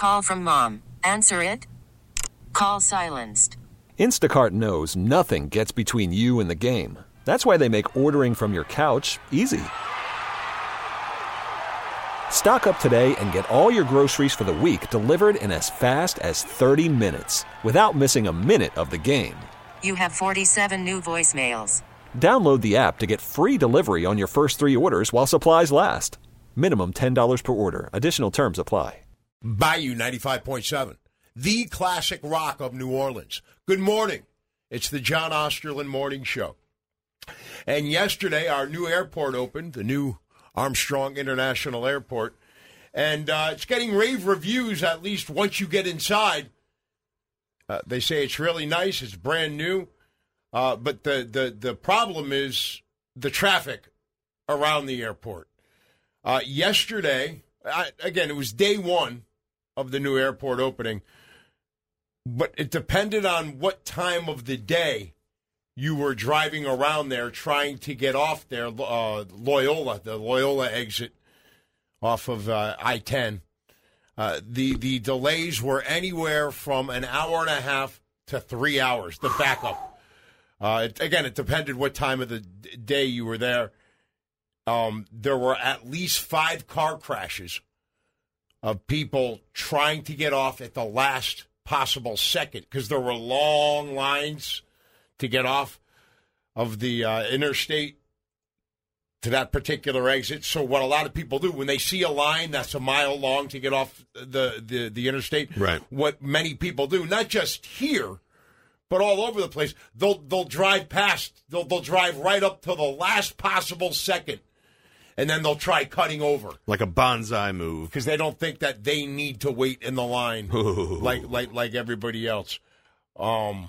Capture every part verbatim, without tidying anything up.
Call from mom. Answer it. Call silenced. Instacart knows nothing gets between you and the game. That's why they make ordering from your couch easy. Stock up today and get all your groceries for the week delivered in as fast as thirty minutes without missing a minute of the game. You have forty-seven new voicemails. Download the app to get free delivery on your first three orders while supplies last. Minimum ten dollars per order. Additional terms apply. Bayou ninety-five point seven, the classic rock of New Orleans. Good morning. It's the John Osterlin Morning Show. And yesterday, our new airport opened, the new Armstrong International Airport. And uh, it's getting rave reviews, at least once you get inside. Uh, they say it's really nice. It's brand new. Uh, but the, the, the problem is the traffic around the airport. Uh, yesterday, I, again, it was day one of the new airport opening, but it depended on what time of the day you were driving around there trying to get off there, uh, Loyola, the Loyola exit off of uh, I ten. Uh, the, the delays were anywhere from an hour and a half to three hours, the backup. Uh, it, again, it depended what time of the d- day you were there. Um, there were at least five car crashes of people trying to get off at the last possible second because there were long lines to get off of the uh, interstate to that particular exit. So what a lot of people do when they see a line that's a mile long to get off the, the, the interstate, right. What many people do, not just here, but all over the place, they'll they'll drive past, they'll they'll drive right up to the last possible second, and then they'll try cutting over. Like a bonsai move. Because they don't think that they need to wait in the line like like like everybody else. Um,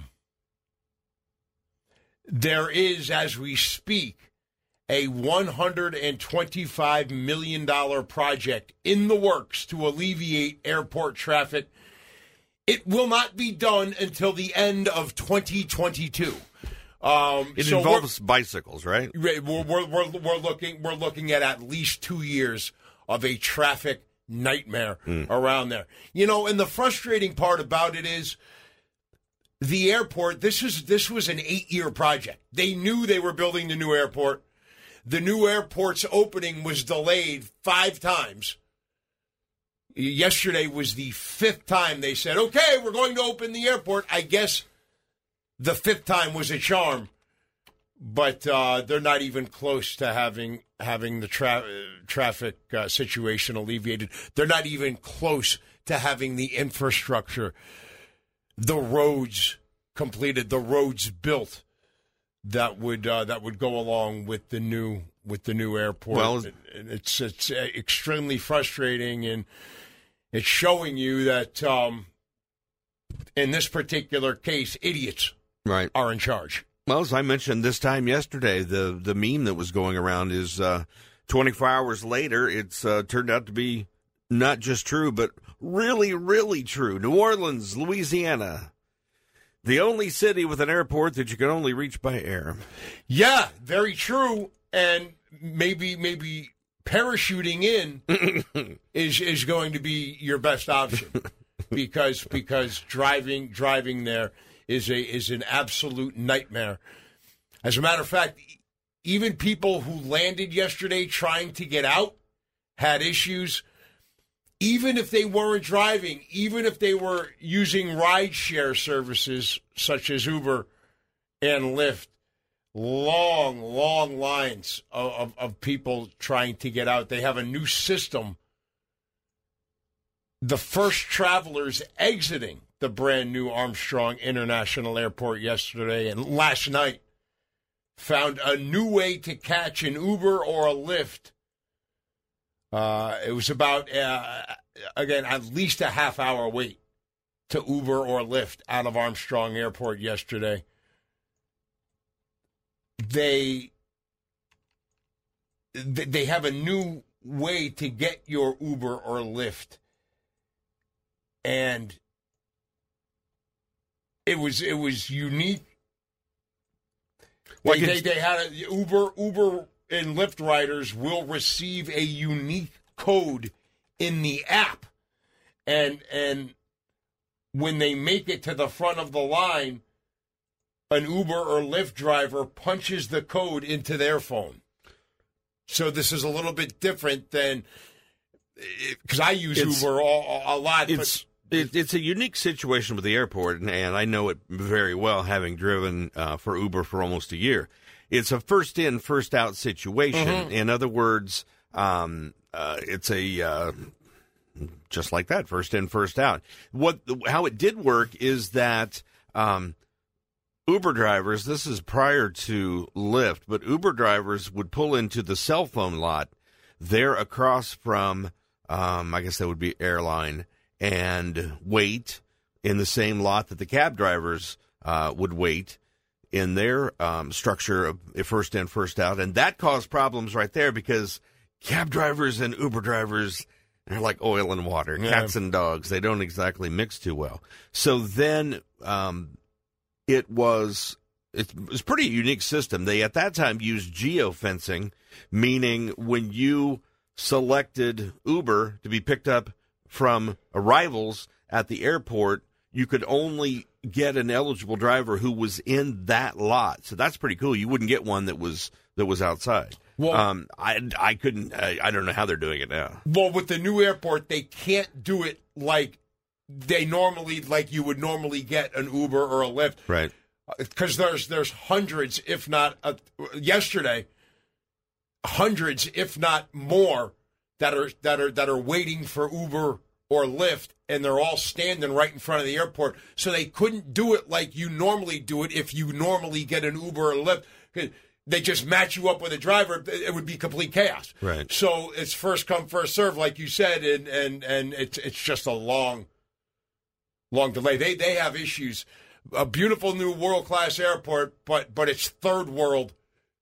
there is, as we speak, a one hundred twenty-five million dollars project in the works to alleviate airport traffic. It will not be done until the end of twenty twenty-two. Um, it so involves bicycles, right? We're, we're, we're, we're, looking, we're looking at at least two years of a traffic nightmare mm. around there. You know, and the frustrating part about it is the airport, this is this was an eight-year project. They knew they were building the new airport. The new airport's opening was delayed five times. Yesterday was the fifth time they said, okay, we're going to open the airport. I guess the fifth time was a charm, but uh, they're not even close to having having the tra- traffic uh, situation alleviated. They're not even close to having the infrastructure, the roads completed, the roads built that would uh, that would go along with the new with the new airport. Well, and it's it's extremely frustrating, and it's showing you that um, in this particular case, idiots right. are in charge. Well, as I mentioned this time yesterday, the, the meme that was going around is uh, twenty-four hours later, it's uh, turned out to be not just true, but really, really true. New Orleans, Louisiana, the only city with an airport that you can only reach by air. Yeah, very true. And maybe maybe parachuting in is is going to be your best option because because driving driving there is a is an absolute nightmare. As a matter of fact, even people who landed yesterday trying to get out had issues. Even if they weren't driving, even if they were using rideshare services such as Uber and Lyft, long, long lines of, of, of people trying to get out. They have a new system. The first travelers exiting the brand new Armstrong International Airport yesterday and last night found a new way to catch an Uber or a Lyft. Uh, it was about, uh, again, at least a half hour wait to Uber or Lyft out of Armstrong Airport yesterday. They they have a new way to get your Uber or Lyft, and it was it was unique. They, they, they had a, Uber Uber and Lyft riders will receive a unique code in the app, and and when they make it to the front of the line, an Uber or Lyft driver punches the code into their phone. So this is a little bit different than, because I use it's, Uber a, a lot. It's but, it, it's a unique situation with the airport, and, and I know it very well, having driven uh, for Uber for almost a year. It's a first in, first out situation. Mm-hmm. In other words, um, uh, it's a uh, just like that, first in, first out. What how it did work is that um, Uber drivers, this is prior to Lyft, but Uber drivers would pull into the cell phone lot there across from, um, I guess that would be airline, and wait in the same lot that the cab drivers uh, would wait in their um, structure of first in, first out. And that caused problems right there because cab drivers and Uber drivers, they're like oil and water, yeah. Cats and dogs. They don't exactly mix too well. So then um, it was it was a pretty unique system. They, at that time, used geofencing, meaning when you selected Uber to be picked up from arrivals at the airport, you could only get an eligible driver who was in that lot. So that's pretty cool. You wouldn't get one that was that was outside. Well, um, I I couldn't. I, I don't know how they're doing it now. Well, with the new airport, they can't do it like they normally, like you would normally get an Uber or a Lyft, right? Because there's there's hundreds, if not uh, yesterday, hundreds, if not more, that are that are that are waiting for Uber or Lyft, and they're all standing right in front of the airport. So they couldn't do it like you normally do it if you normally get an Uber or Lyft. They just match you up with a driver. It would be complete chaos. Right. So it's first come, first serve, like you said, and and, and it's it's just a long, long delay. They they have issues. A beautiful new world-class airport, but but it's third world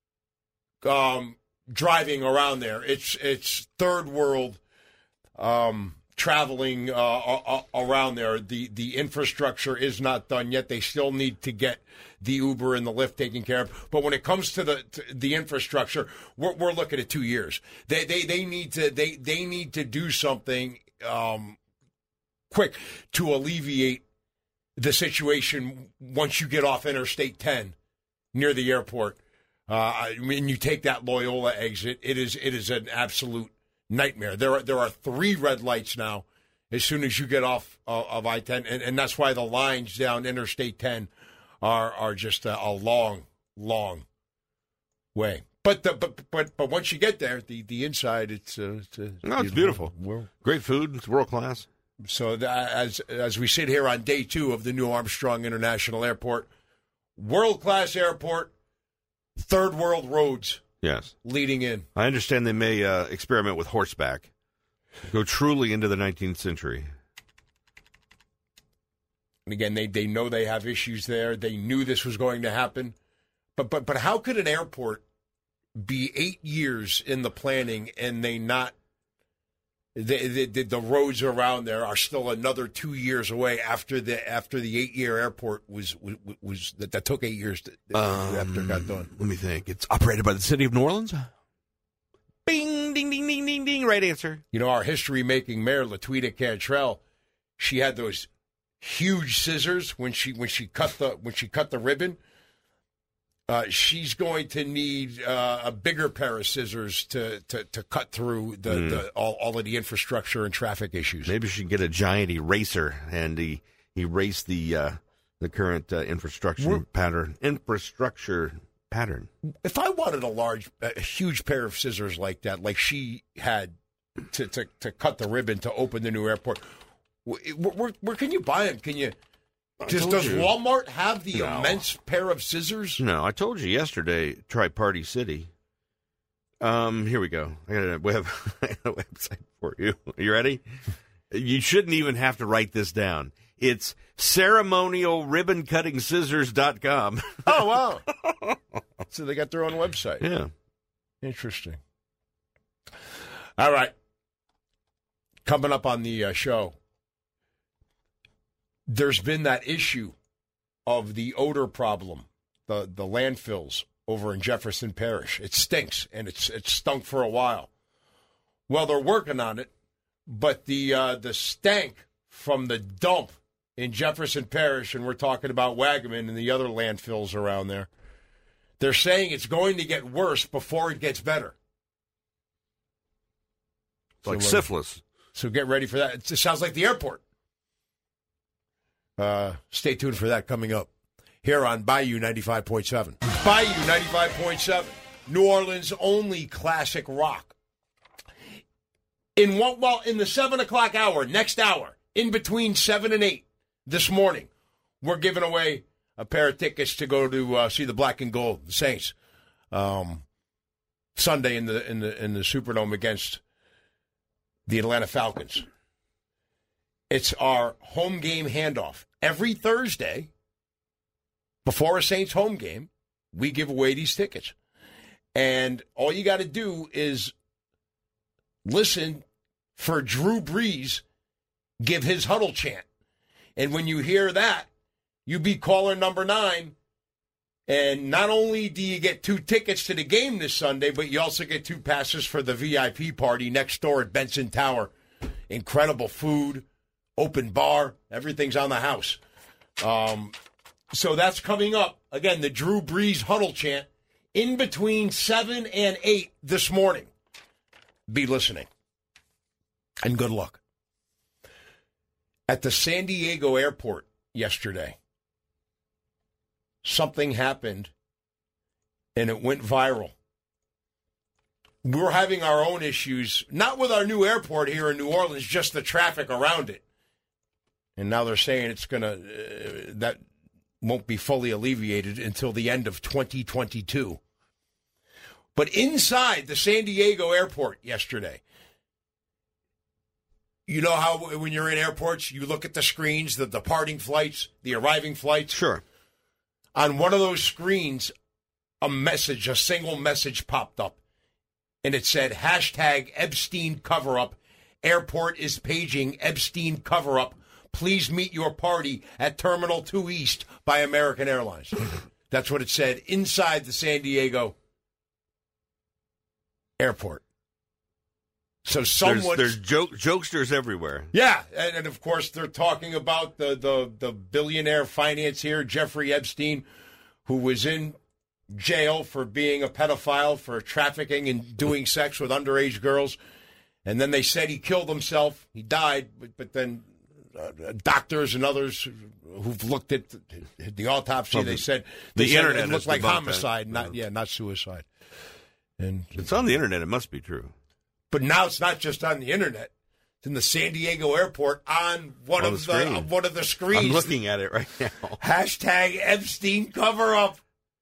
um, driving around there. It's it's third world um, traveling uh, a- a- around there. The the infrastructure is not done yet. They still need to get the Uber and the Lyft taken care of. But when it comes to the to the infrastructure, we're, we're looking at two years. They they they need to they they need to do something um, quick to alleviate the situation once you get off Interstate ten near the airport. Uh, I mean, you take that Loyola exit, it is it is an absolute nightmare. There are there are three red lights now as soon as you get off uh, of I ten, and, and that's why the lines down Interstate ten are are just a, a long, long way. But the but but but once you get there, the, the inside it's uh, it's, uh, no, it's beautiful. World. Great food. It's world class. So that, as as we sit here on day two of the new Armstrong International Airport, world class airport, third world roads. Yes, leading in. I understand they may uh, experiment with horseback, go truly into the nineteenth century. And again, they, they know they have issues there. They knew this was going to happen. But but but how could an airport be eight years in the planning and they not, the, the, the roads around there are still another two years away after the after the eight-year airport was, was, was that, that took eight years to, um, after it got done? Let me think. It's operated by the city of New Orleans? Bing, ding, ding, ding, ding, ding. Right answer. You know, our history-making mayor, Latweeta Cantrell, she had those huge scissors when she when she cut the when she cut the ribbon. Uh, she's going to need uh, a bigger pair of scissors to, to, to cut through the, mm. the all, all of the infrastructure and traffic issues. Maybe she should get a giant eraser and he erase the uh, the current uh, infrastructure We're, pattern. Infrastructure pattern. If I wanted a large, a huge pair of scissors like that, like she had to to, to cut the ribbon to open the new airport, where, where, where can you buy them? Can you? Does, does Walmart have the no. immense pair of scissors? No, I told you yesterday, try Party City. Um, here we go. I got a web I got a website for you. Are you ready? You shouldn't even have to write this down. It's ceremonial ribbon cutting scissors dot com. Oh, wow. So they got their own website. Yeah. Interesting. All right. Coming up on the uh, show, there's been that issue of the odor problem, the, the landfills over in Jefferson Parish. It stinks, and it's it's stunk for a while. Well, they're working on it, but the uh, the stank from the dump in Jefferson Parish, and we're talking about Wagaman and the other landfills around there. They're saying it's going to get worse before it gets better. Like so, syphilis. So get ready for that. It sounds like the airport. Uh, stay tuned for that coming up here on Bayou ninety-five point seven. Bayou ninety-five point seven, New Orleans' only classic rock. In one, well, in the seven o'clock hour, next hour, in between seven and eight this morning, we're giving away a pair of tickets to go to uh, see the Black and Gold, the Saints, um, Sunday in the in the in the Superdome against the Atlanta Falcons. It's our home game handoff. Every Thursday, before a Saints home game, we give away these tickets. And all you got to do is listen for Drew Brees give his huddle chant. And when you hear that, you be caller number nine. And not only do you get two tickets to the game this Sunday, but you also get two passes for the V I P party next door at Benson Tower. Incredible food, open bar, everything's on the house. Um, so that's coming up. Again, the Drew Brees huddle chant in between seven and eight this morning. Be listening. And good luck. At the San Diego airport yesterday, something happened and it went viral. We're having our own issues, not with our new airport here in New Orleans, just the traffic around it. And now they're saying it's going to, uh, that won't be fully alleviated until the end of twenty twenty-two. But inside the San Diego airport yesterday, you know how when you're in airports, you look at the screens, the departing flights, the arriving flights? Sure. On one of those screens, a message, a single message popped up. And it said, hashtag Epstein cover-up. Airport is paging Epstein cover-up. Please meet your party at Terminal two East by American Airlines. That's what it said inside the San Diego airport. So someone... There's, there's joke, jokesters everywhere. Yeah, and, and of course they're talking about the, the, the billionaire financier, Jeffrey Epstein, who was in jail for being a pedophile, for trafficking and doing sex with underage girls. And then they said he killed himself. He died, but, but then uh, doctors and others who've looked at the, the autopsy, well, the, they said they the said internet it looked like homicide, that. not yeah, not suicide. And it's on the internet. It must be true. But now it's not just on the internet. It's in the San Diego airport on one on of the, the uh, one of the screens. I'm looking at it right now. Hashtag Epstein cover up.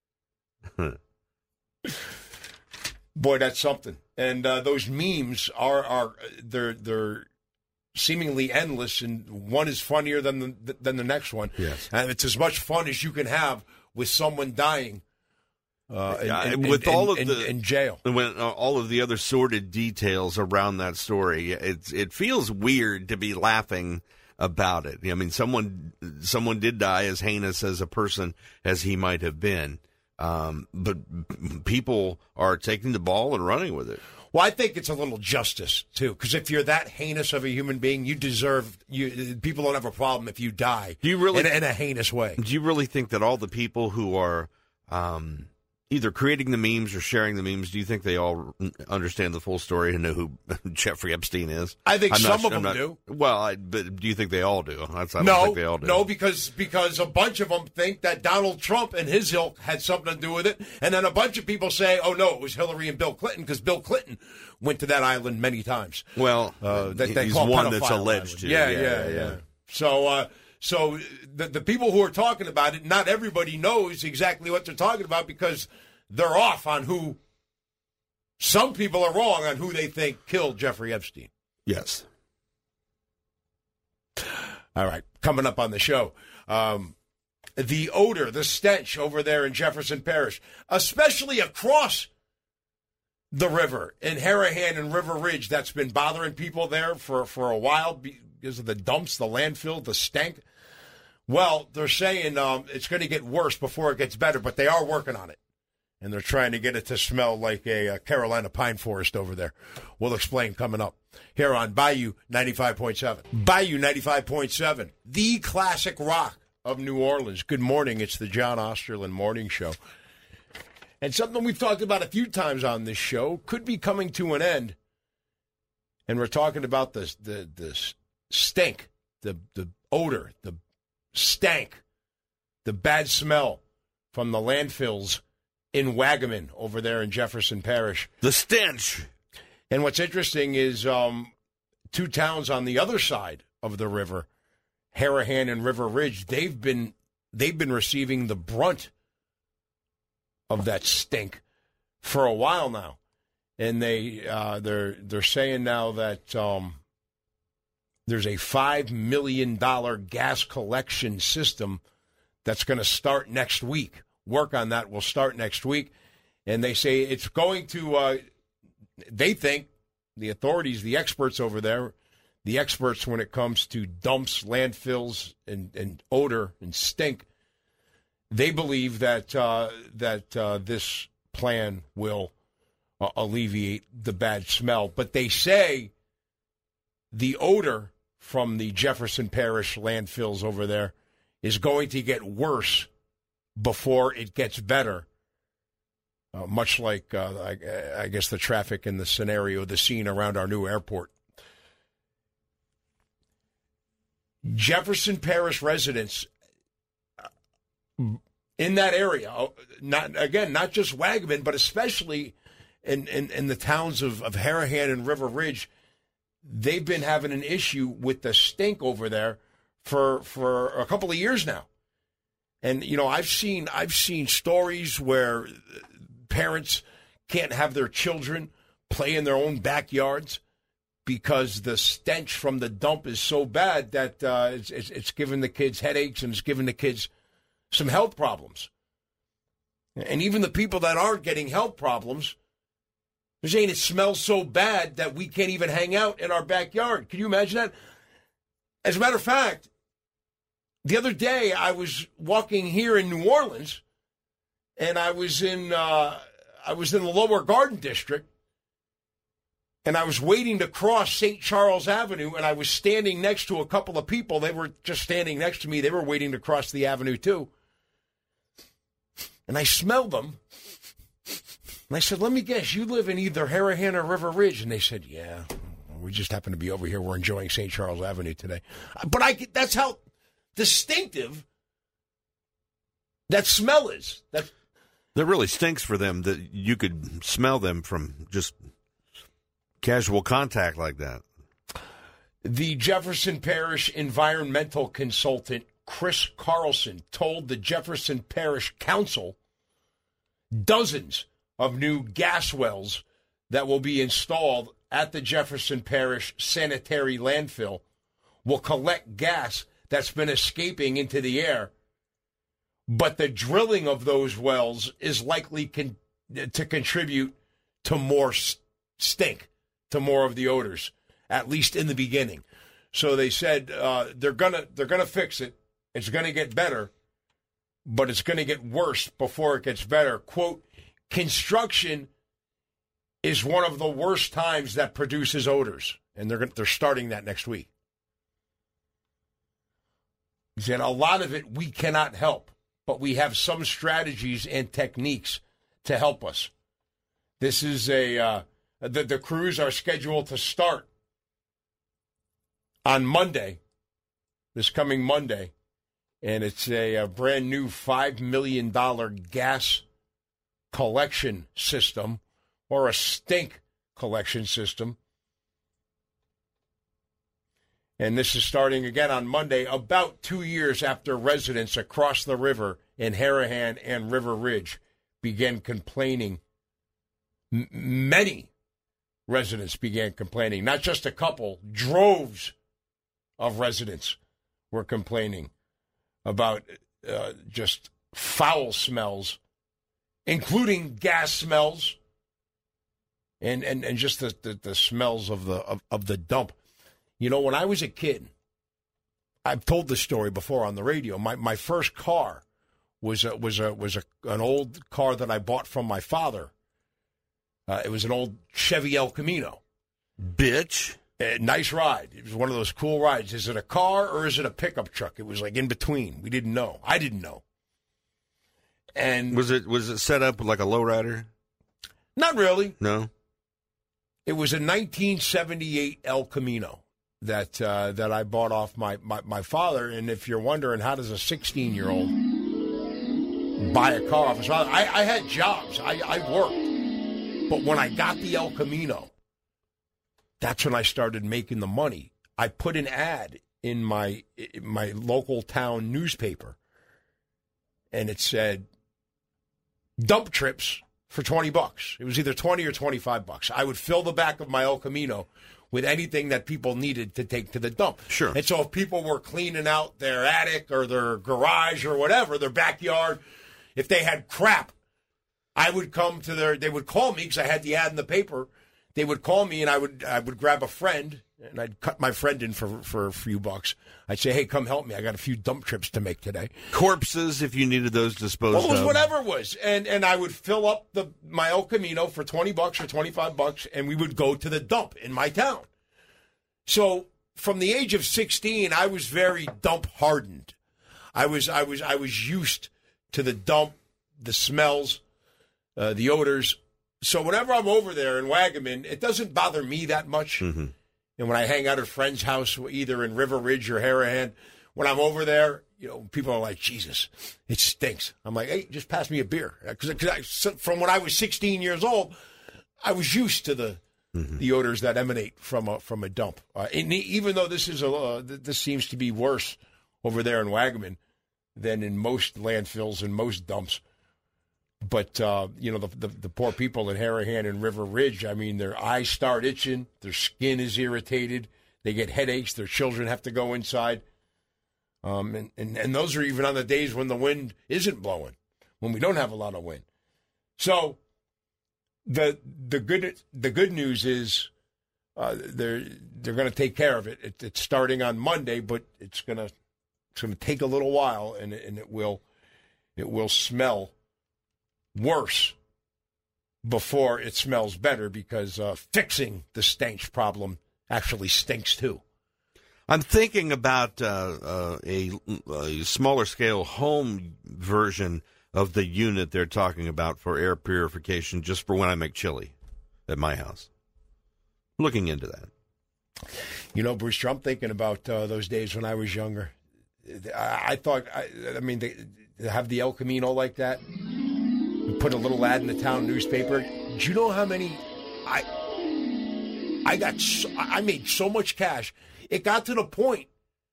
Boy, that's something. And uh, those memes are are they're they're seemingly endless, and one is funnier than the than the next one. Yes, and it's as much fun as you can have with someone dying. Uh, yeah, in, with in, all in, of the in, in jail, when uh, all of the other sordid details around that story, it's it feels weird to be laughing about it. I mean, someone someone did die, as heinous as a person as he might have been. Um, but people are taking the ball and running with it. Well, I think it's a little justice, too, because if you're that heinous of a human being, you deserve, you. People don't have a problem if you die do you really, in, in a heinous way. Do you really think that all the people who are um, either creating the memes or sharing the memes, do you think they all understand the full story and know who Jeffrey Epstein is? I think I'm some not, of them not, do. Well, I, but do you think they all do? That's, I don't no, think they all do. No, because because a bunch of them think that Donald Trump and his ilk had something to do with it, and then a bunch of people say, "Oh no, it was Hillary and Bill Clinton," because Bill Clinton went to that island many times. Well, uh, that they he's call one that's alleged island. to. Yeah, yeah, yeah, yeah. yeah. So, uh, so the the people who are talking about it, not everybody knows exactly what they're talking about because they're off on who. Some people are wrong on who they think killed Jeffrey Epstein. Yes. All right, coming up on the show, um, the odor, the stench over there in Jefferson Parish, especially across the river in Harahan and River Ridge, that's been bothering people there for, for a while because of the dumps, the landfill, the stank. Well, they're saying um, it's going to get worse before it gets better, but they are working on it. and they're trying to get it to smell like a, a Carolina pine forest over there. We'll explain coming up here on Bayou ninety-five point seven. Bayou ninety-five point seven, the classic rock of New Orleans. Good morning. It's the John Osterland Morning Show. And something we've talked about a few times on this show could be coming to an end. And we're talking about the the, the stink, the, the odor, the stank, the bad smell from the landfills in Wagamin over there in Jefferson Parish. The stench. And what's interesting is um, two towns on the other side of the river, Harahan and River Ridge, they've been they've been receiving the brunt of that stink for a while now. And they uh, they're they're saying now that um, there's a five million dollars gas collection system that's going to start next week. Work on that will start next week. And they say it's going to, uh, they think, the authorities, the experts over there, the experts when it comes to dumps, landfills, and, and odor and stink, they believe that uh, that uh, this plan will uh, alleviate the bad smell. But they say the odor from the Jefferson Parish landfills over there is going to get worse before it gets better, uh, much like, uh, I, I guess, the traffic in the scenario, the scene around our new airport. Jefferson Parish residents in that area, not again, not just Wagamin, but especially in, in, in the towns of, of Harahan and River Ridge, they've been having an issue with the stink over there for for a couple of years now. And, you know, I've seen I've seen stories where parents can't have their children play in their own backyards because the stench from the dump is so bad that uh, it's, it's, it's giving the kids headaches and it's giving the kids some health problems. And even the people that aren't getting health problems, they're saying it smells so bad that we can't even hang out in our backyard. Can you imagine that? As a matter of fact, the other day I was walking here in New Orleans, and I was in uh, I was in the Lower Garden District, and I was waiting to cross Saint Charles Avenue, and I was standing next to a couple of people. They were just standing next to me. They were waiting to cross the avenue too. And I smelled them. And I said, let me guess, you live in either Harahan or River Ridge? And they said, yeah, we just happen to be over here. We're enjoying Saint Charles Avenue today. But I that's how distinctive that smell is. That That really stinks for them that you could smell them from just casual contact like that. The Jefferson Parish environmental consultant, Chris Carlson, told the Jefferson Parish Council dozens of new gas wells that will be installed at the Jefferson Parish sanitary landfill will collect gas that's been escaping into the air. But the drilling of those wells is likely con- to contribute to more st- stink, to more of the odors, at least in the beginning. So they said uh, they're gonna they're gonna fix it. It's gonna get better, but it's gonna get worse before it gets better. Quote, construction is one of the worst times that produces odors, and they're gonna, they're starting that next week. He said a lot of it we cannot help, but we have some strategies and techniques to help us. This is a uh, the, the crews are scheduled to start on Monday, this coming Monday, and it's a, a brand new five million dollars gas collection system, or a stink collection system. And this is starting again on Monday, about two years after residents across the river in Harahan and River Ridge began complaining. M- many residents began complaining, not just a couple, droves of residents were complaining about uh, just foul smells, including gas smells, and, and, and just the, the, the smells of the of, of the dump. You know, when I was a kid, I've told this story before on the radio, my, my first car was a, was a, was a, an old car that I bought from my father. Uh, it was an old Chevy El Camino. Bitch. Uh, nice ride. It was one of those cool rides. Is it a car or is it a pickup truck? It was like in between. We didn't know. I didn't know. And was it was it set up like a lowrider? Not really. No. It was a nineteen seventy-eight El Camino that uh, that I bought off my, my, my father. And if you're wondering, how does a sixteen-year-old buy a car off his father? I, I had jobs. I, I worked. But when I got the El Camino, that's when I started making the money. I put an ad in my in my local town newspaper, and it said, dump trips for twenty bucks. It was either twenty or twenty-five bucks. I would fill the back of my El Camino with anything that people needed to take to the dump. Sure. And so if people were cleaning out their attic or their garage or whatever, their backyard, if they had crap, I would come to their, they would call me because I had the ad in the paper. They would call me, and I would I would grab a friend, and I'd cut my friend in for, for a few bucks. I'd say, hey, come help me. I got a few dump trips to make today. Corpses, if you needed those disposed well, it was of. whatever it was. And and I would fill up the my El Camino for twenty bucks or twenty-five bucks, and we would go to the dump in my town. So from the age of sixteen, I was very dump hardened. I was I was I was used to the dump, the smells, uh, the odors. So whenever I'm over there in Wagaman, it doesn't bother me that much. Mm-hmm. And when I hang out at a friend's house, either in River Ridge or Harahan, when I'm over there, you know, people are like, Jesus, it stinks. I'm like, hey, just pass me a beer. Because from when I was sixteen years old, I was used to the mm-hmm. the odors that emanate from a from a dump. Uh, and even though this is a uh, this seems to be worse over there in Wagaman than in most landfills and most dumps. But, uh, you know, the, the the poor people in Harahan and River Ridge, I mean, their eyes start itching, their skin is irritated, they get headaches, their children have to go inside. Um, and, and, and those are even on the days when the wind isn't blowing, when we don't have a lot of wind. So the the good the good news is uh, they're they're going to take care of it. it. It's starting on Monday, but it's going to it's going to take a little while, and and it will it will smell worse before it smells better, because uh, fixing the stench problem actually stinks too. I'm thinking about uh, uh, a, a smaller scale home version of the unit they're talking about for air purification, just for when I make chili at my house. Looking into that. You know, Brewster, I'm thinking about uh, those days when I was younger. I, I thought, I, I mean, they, they have the El Camino like that. Put a little ad in the town newspaper. Do you know how many I I got? So, I made so much cash. It got to the point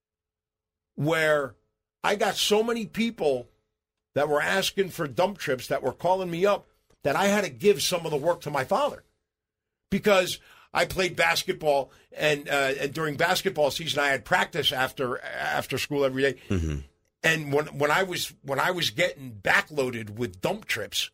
where I got so many people that were asking for dump trips, that were calling me up, that I had to give some of the work to my father, because I played basketball, and uh, and during basketball season I had practice after after school every day. Mm-hmm. And when when I was when I was getting backloaded with dump trips,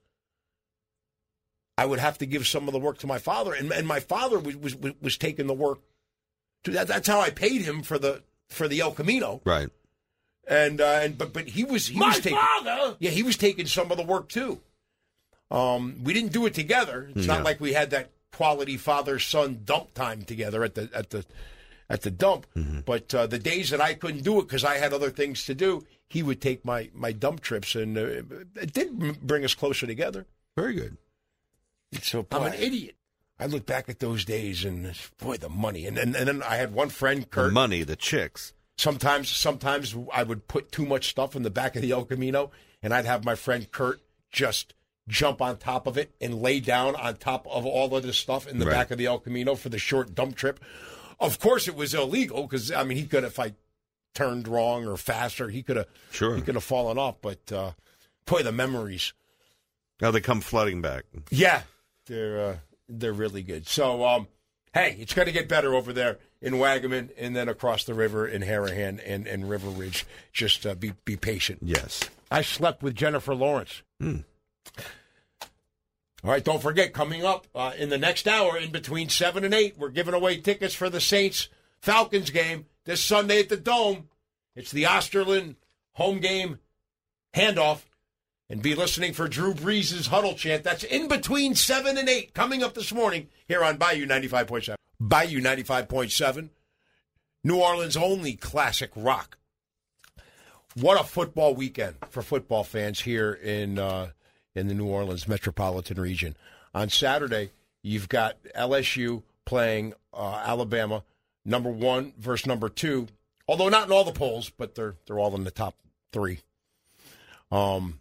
I would have to give some of the work to my father, and and my father was was, was taking the work. To, that, that's how I paid him for the for the El Camino, right? And uh, and but but he was he my was taking, father. Yeah, he was taking some of the work too. Um, we didn't do it together. It's no. not like we had that quality father son dump time together at the at the at the dump. Mm-hmm. But uh, the days that I couldn't do it because I had other things to do, he would take my, my dump trips, and uh, it did bring us closer together. Very good. So boy, I'm an idiot. I look back at those days, and boy, the money. And and, and then I had one friend, Kurt. The money, the chicks. Sometimes, sometimes I would put too much stuff in the back of the El Camino, and I'd have my friend Kurt just jump on top of it and lay down on top of all of this stuff in the right. back of the El Camino for the short dump trip. Of course, it was illegal because I mean he could have, if I turned wrong or faster, he could have sure he could have fallen off. But uh, boy, the memories. Now they come flooding back. Yeah, they're uh, they're really good. So um, hey, it's going to get better over there in Wagaman, and then across the river in Harahan and, and River Ridge. Just uh, be be patient. Yes, I slept with Jennifer Lawrence. Hmm. All right, don't forget, coming up uh, in the next hour, in between seven and eight, we're giving away tickets for the Saints-Falcons game this Sunday at the Dome. It's the Osterlin home game handoff. and be listening for Drew Brees' huddle chant. That's in between seven and eight coming up this morning here on Bayou ninety-five point seven. Bayou ninety-five point seven, New Orleans' only classic rock. What a football weekend for football fans here in uh, in the New Orleans metropolitan region. On Saturday, you've got L S U playing uh, Alabama, number one versus number two, although not in all the polls, but they're they're all in the top three. Um,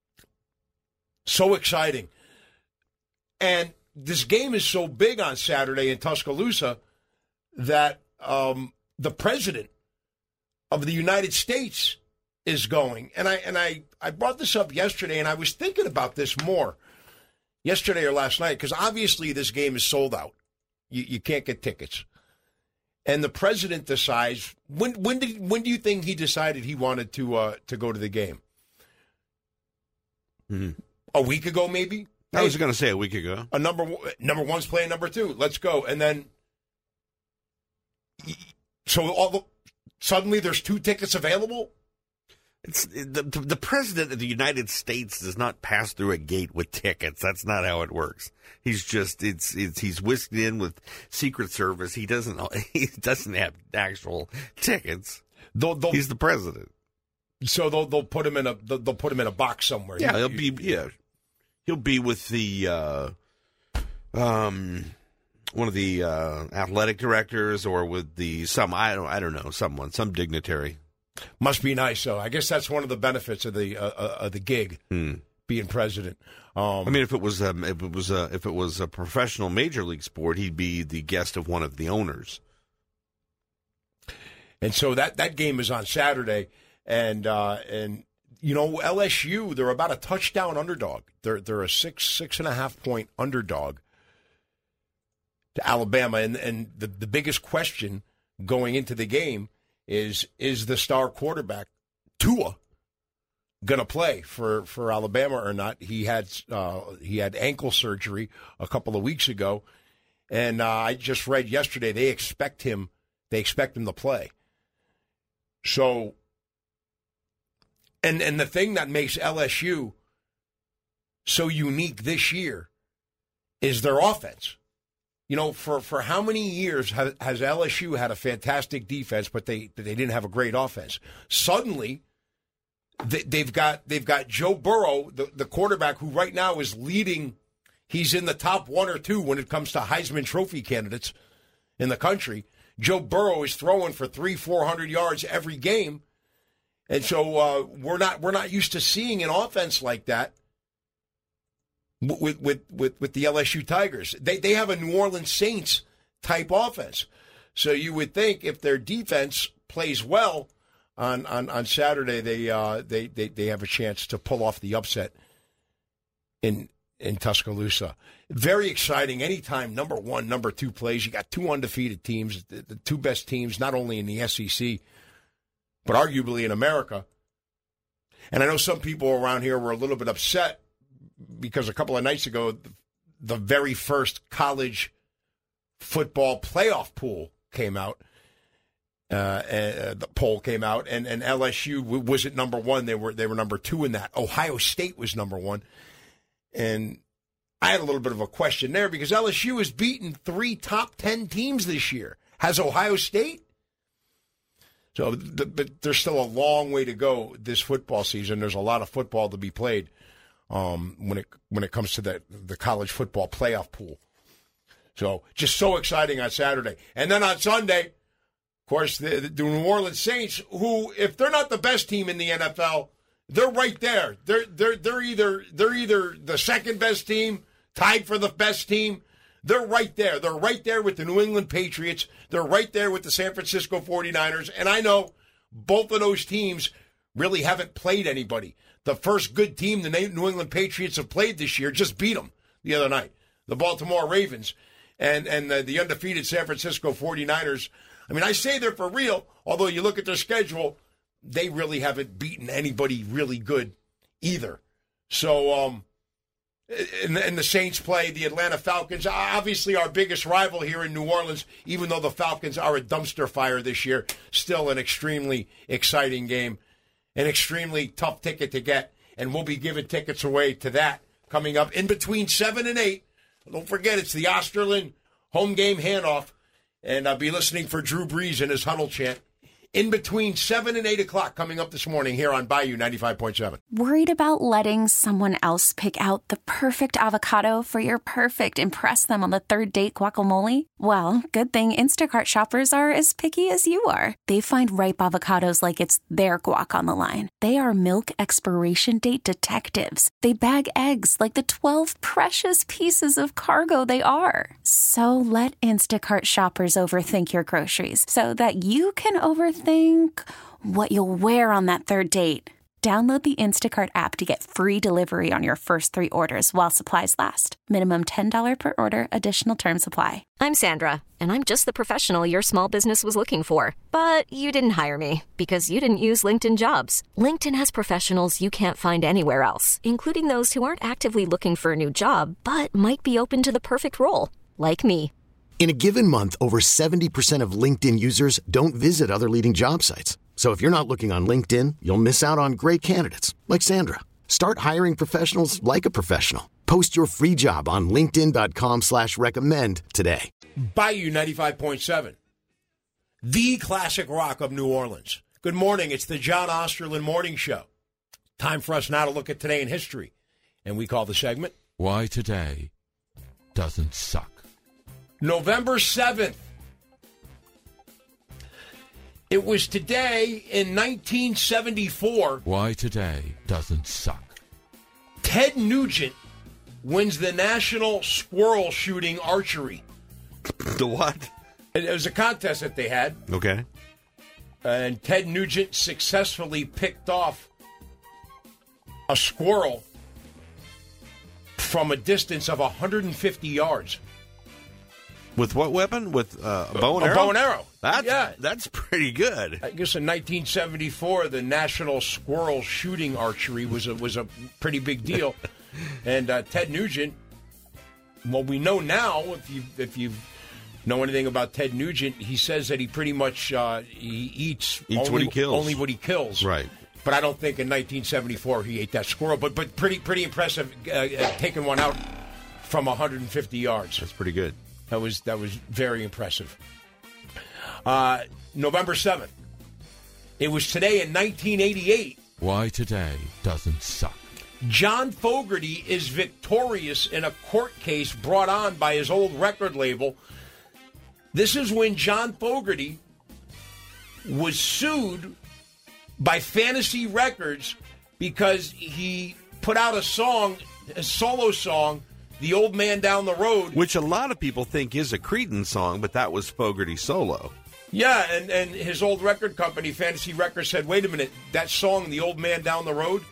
so exciting. And this game is so big on Saturday in Tuscaloosa that um, the president of the United States is going. And I and I, I brought this up yesterday, and I was thinking about this more yesterday or last night, because obviously this game is sold out. You, you can't get tickets. And the president decides, when when did when do you think he decided he wanted to uh, to go to the game? Mm-hmm. A week ago, maybe? I was going to say a week ago. A number number one's playing number two. Let's go. And then, so all the, suddenly there's two tickets available? It's the, the president of the United States does not pass through a gate with tickets. That's not how it works. He's just it's it's he's whisked in with Secret Service. He doesn't he doesn't have actual tickets. They'll, they'll, he's the president. So they'll they'll put him in a they'll, they'll put him in a box somewhere. Yeah, you, he'll be yeah he'll be with the uh, um one of the uh, athletic directors or with the some I don't I don't know someone some dignitary. Must be nice, though. I guess that's one of the benefits of the uh, uh, of the gig, hmm. being president. Um, I mean, if it was um, if it was a if it was a professional major league sport, he'd be the guest of one of the owners. And so that, that game is on Saturday, and uh, and you know L S U, they're about a touchdown underdog. They're they're a six six and a half point underdog to Alabama, and and the the biggest question going into the game is is the star quarterback Tua going to play for, for Alabama or not? He had uh, he had ankle surgery a couple of weeks ago, and uh, I just read yesterday they expect him they expect him to play. So, and and the thing that makes L S U so unique this year is their offense. You know, for, for how many years has, has L S U had a fantastic defense, but they they didn't have a great offense? Suddenly, they, they've got they've got Joe Burrow, the, the quarterback, who right now is leading. He's in the top one or two when it comes to Heisman Trophy candidates in the country. Joe Burrow is throwing for three, four hundred yards every game, and so uh, we're not we're not used to seeing an offense like that. With, with with with the L S U Tigers. They they have a New Orleans Saints type offense. So you would think if their defense plays well on on, on Saturday, they, uh, they they they have a chance to pull off the upset in in Tuscaloosa. Very exciting. Anytime number one, number two plays, you got two undefeated teams, the, the two best teams, not only in the S E C, but arguably in America. And I know some people around here were a little bit upset because a couple of nights ago, the very first college football playoff pool came out. Uh, and the poll came out, and, and L S U wasn't number one. They were they were number two in that. Ohio State was number one. And I had a little bit of a question there because L S U has beaten three top ten teams this year. Has Ohio State? So, the, but there's still a long way to go this football season. There's a lot of football to be played. Um, when it when it comes to the the college football playoff pool. So just so exciting on Saturday. And then on Sunday, of course, the, the New Orleans Saints, who, if they're not the best team in the N F L, they're right there. They're they're they're either they're either the second best team, tied for the best team. They're right there. They're right there with the New England Patriots. They're right there with the San Francisco forty-niners. And I know both of those teams really haven't played anybody. The first good team the New England Patriots have played this year just beat them the other night, the Baltimore Ravens, and and the, the undefeated San Francisco forty-niners. I mean, I say they're for real, although you look at their schedule, they really haven't beaten anybody really good either. So, um, and, and the Saints play the Atlanta Falcons, obviously our biggest rival here in New Orleans, even though the Falcons are a dumpster fire this year, still an extremely exciting game. An extremely tough ticket to get. and we'll be giving tickets away to that coming up in between seven and eight. Don't forget, it's the Osterlin home game handoff, and I'll be listening for Drew Brees and his huddle chant in between seven and eight o'clock coming up this morning here on Bayou ninety-five point seven. Worried about letting someone else pick out the perfect avocado for your perfect impress them on the third date guacamole? Well, good thing Instacart shoppers are as picky as you are. They find ripe avocados like it's their guac on the line. They are milk expiration date detectives. They bag eggs like the twelve precious pieces of cargo they are. So let Instacart shoppers overthink your groceries so that you can overthink Think what you'll wear on that third date. Download the Instacart app to get free delivery on your first three orders while supplies last. Minimum ten dollars per order. Additional terms apply. I'm Sandra, and I'm just the professional your small business was looking for. But you didn't hire me because you didn't use LinkedIn Jobs. LinkedIn has professionals you can't find anywhere else, including those who aren't actively looking for a new job, but might be open to the perfect role, like me. In a given month, over seventy percent of LinkedIn users don't visit other leading job sites. So if you're not looking on LinkedIn, you'll miss out on great candidates like Sandra. Start hiring professionals like a professional. Post your free job on linkedin dot com slash recommend today. Bayou ninety-five point seven, the classic rock of New Orleans. Good morning. It's the John Osterlin Morning Show. Time for us now to look at today in history. And we call the segment, Why Today Doesn't Suck. November seventh. It was today in nineteen seventy-four. Why Today Doesn't Suck. Ted Nugent wins the National Squirrel Shooting Archery. The what? It was a contest that they had. Okay. And Ted Nugent successfully picked off a squirrel from a distance of one hundred fifty yards. With what weapon? With uh, a bow and arrow? A bow and arrow. That's, yeah. That's pretty good. I guess in nineteen seventy-four, the National Squirrel Shooting Archery was a, was a pretty big deal. And uh, Ted Nugent, well, we know now, if you if you know anything about Ted Nugent, he says that he pretty much uh, he eats, eats only what he kills. Only what he kills. Right. But I don't think in nineteen seventy-four he ate that squirrel. But but pretty pretty impressive, uh, uh, taking one out from one hundred fifty yards. That's pretty good. That was that was very impressive. Uh, November seventh. It was today in nineteen eighty-eight. Why Today Doesn't Suck. John Fogerty is victorious in a court case brought on by his old record label. This is when John Fogerty was sued by Fantasy Records because he put out a song, a solo song, The Old Man Down the Road. Which a lot of people think is a Creedence song, but that was Fogerty solo. Yeah, and, and his old record company, Fantasy Records, said, wait a minute, that song, The Old Man Down the Road,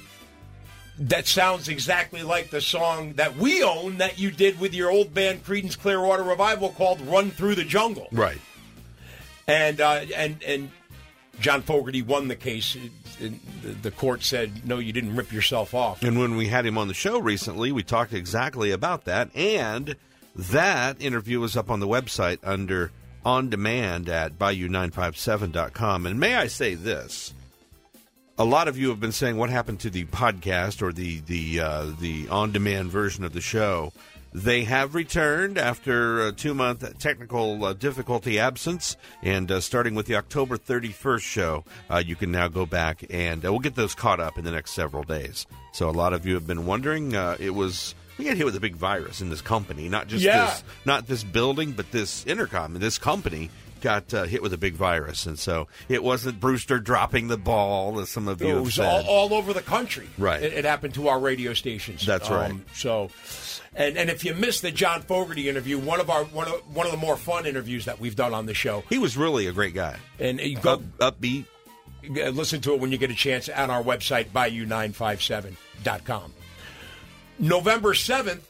that sounds exactly like the song that we own that you did with your old band Creedence Clearwater Revival called Run Through the Jungle. Right. And uh, and and John Fogerty won the case. The court said, no, you didn't rip yourself off. And when we had him on the show recently, we talked exactly about that. And that interview was up on the website under On Demand at bayou nine five seven dot com. And may I say this? A lot of you have been saying what happened to the podcast or the the uh, the on-demand version of the show. They have returned after a two-month technical uh, difficulty absence, and uh, starting with the October thirty-first show, uh, you can now go back, and uh, we'll get those caught up in the next several days. So a lot of you have been wondering. Uh, it was we got hit with a big virus in this company, not just yeah. this, not this building, but this intercom. This company got uh, hit with a big virus, and so it wasn't Brewster dropping the ball, as some of you it have was said. all, all over the country. Right. It, it happened to our radio stations. That's um, right. So, and and if you missed the John Fogerty interview, one of our one of one of the more fun interviews that we've done on the show. He was really a great guy. And you go Up, upbeat. Listen to it when you get a chance on our website, bayou nine five seven dot com. November seventh.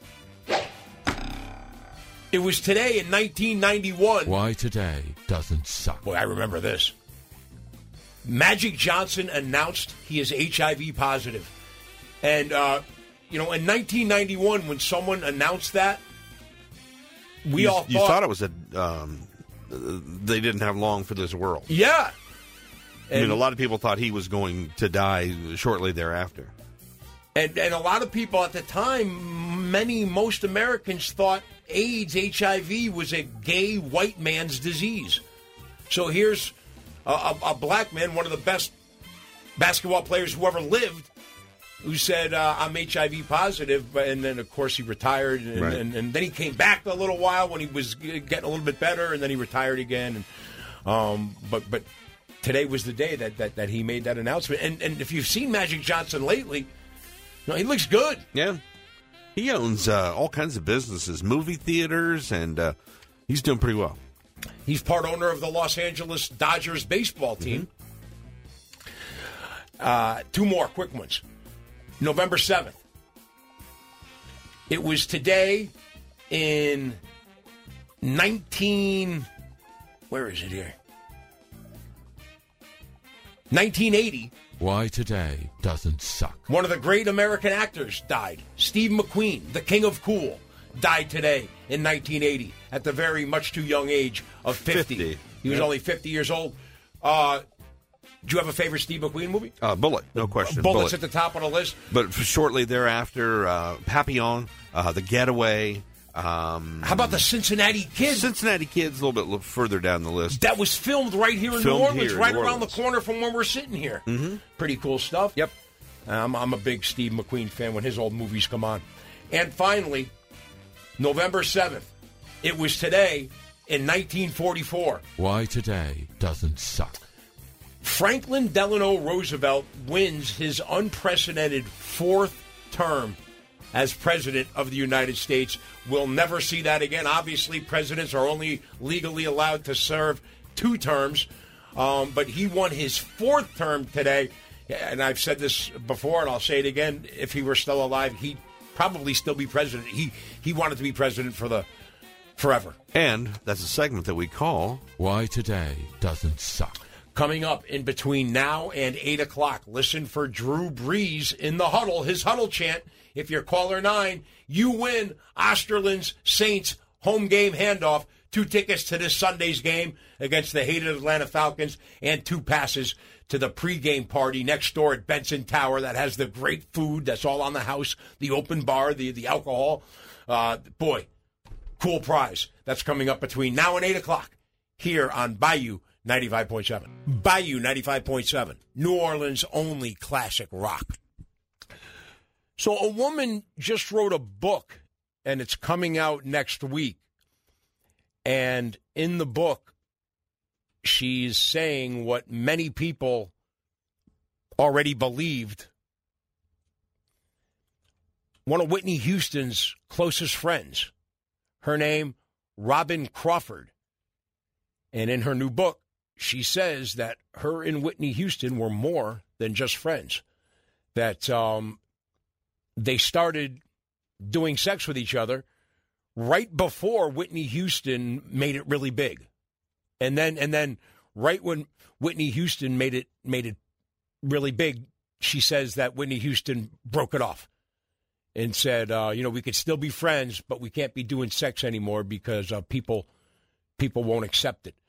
It was today in nineteen ninety-one. Why Today Doesn't Suck. Boy, I remember this. Magic Johnson announced he is H I V positive. And, uh, you know, in nineteen ninety-one, when someone announced that, we you, all you thought... thought it was a... Um, they didn't have long for this world. Yeah. I mean, a lot of people thought he was going to die shortly thereafter. And and a lot of people at the time, many, most Americans thought AIDS, H I V, was a gay white man's disease. So here's a, a, a black man, one of the best basketball players who ever lived, who said, uh, I'm H I V positive. And then, of course, he retired. And, right. and, and then he came back a little while when he was getting a little bit better, and then he retired again. And, um, but but today was the day that, that, that he made that announcement. And, and if you've seen Magic Johnson lately, no, he looks good. Yeah. He owns uh, all kinds of businesses, movie theaters, and uh, he's doing pretty well. He's part owner of the Los Angeles Dodgers baseball team. Mm-hmm. Uh, two more quick ones. November seventh. It was today in nineteen... Where is it here? nineteen eighty. Why today doesn't suck. One of the great American actors died. Steve McQueen, the king of cool, died today in nineteen eighty at the very much too young age of fifty. fifty. He was yeah. only fifty years old. Uh, do you have a favorite Steve McQueen movie? Uh, Bullet, no question. Bullet's Bullet. At the top of the list. But shortly thereafter, uh, Papillon, uh, The Getaway. Um, How about the Cincinnati Kid? Cincinnati Kid's a little bit further down the list. That was filmed right here in filmed New Orleans, here right New around Orleans. the corner from where we're sitting here. Mm-hmm. Pretty cool stuff. Yep. Um, I'm a big Steve McQueen fan when his old movies come on. And finally, November seventh. It was today in nineteen forty-four. Why today doesn't suck. Franklin Delano Roosevelt wins his unprecedented fourth term as president of the United States. We'll never see that again. Obviously, presidents are only legally allowed to serve two terms, um, but he won his fourth term today. And I've said this before, and I'll say it again. If he were still alive, he'd probably still be president. He he wanted to be president for the forever. And that's a segment that we call Why Today Doesn't Suck. Coming up in between now and eight o'clock, listen for Drew Brees in the huddle, his huddle chant. If you're caller nine, you win Osterland's Saints home game handoff, two tickets to this Sunday's game against the hated Atlanta Falcons, and two passes to the pregame party next door at Benson Tower that has the great food that's all on the house, the open bar, the, the alcohol. Uh, boy, cool prize. That's coming up between now and eight o'clock here on Bayou ninety-five point seven. Bayou ninety-five point seven, New Orleans' only classic rock. So a woman just wrote a book, and it's coming out next week. And in the book, she's saying what many people already believed. One of Whitney Houston's closest friends, her name, Robin Crawford. And in her new book, she says that her and Whitney Houston were more than just friends. That um, they started doing sex with each other right before Whitney Houston made it really big. And then and then right when Whitney Houston made it made it really big, she says that Whitney Houston broke it off and said, uh, you know, we could still be friends, but we can't be doing sex anymore because uh, people people won't accept it.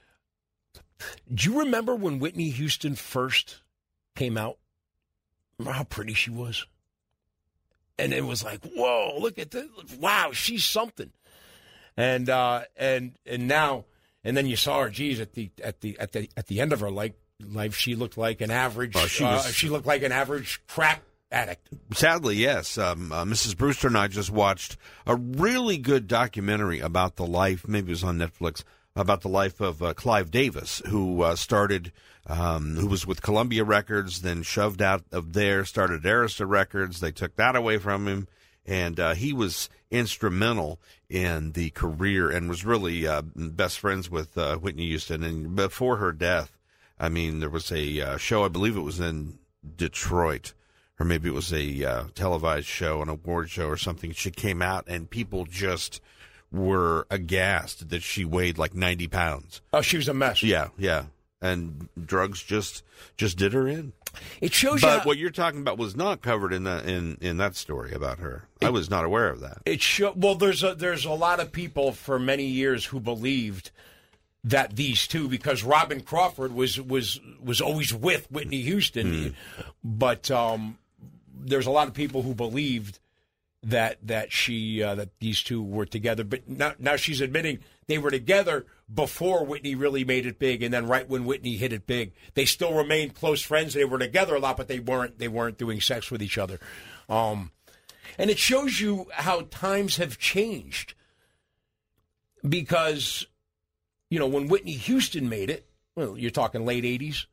Do you remember when Whitney Houston first came out? Remember how pretty she was? And it was like, whoa, look at this. Wow, she's something. And uh, and and now, and then you saw her, geez, at the at the at the at the end of her like life, she looked like an average. Oh, she, was, uh, she looked like an average crack addict. Sadly, yes. Um, uh, Missus Brewster and I just watched a really good documentary about the life. Maybe it was on Netflix. About the life of uh, Clive Davis, who uh, started, um, who was with Columbia Records, then shoved out of there, started Arista Records. They took that away from him, and uh, he was instrumental in the career and was really uh, best friends with uh, Whitney Houston. And before her death, I mean, there was a uh, show, I believe it was in Detroit, or maybe it was a uh, televised show, an award show or something. She came out, and people just were aghast that she weighed like ninety pounds. Oh, she was a mess. Yeah, yeah. And drugs just just did her in. It shows but you. But what you're talking about was not covered in that in, in that story about her. It, I was not aware of that. It show, well, there's a, there's a lot of people for many years who believed that these two, because Robin Crawford was was was always with Whitney Houston, mm. but um, there's a lot of people who believed that that she uh, that these two were together, but now, now she's admitting they were together before Whitney really made it big, and then right when Whitney hit it big, they still remained close friends. They were together a lot, but they weren't they weren't doing sex with each other. Um, and it shows you how times have changed, because you know when Whitney Houston made it, well, you're talking late eighties.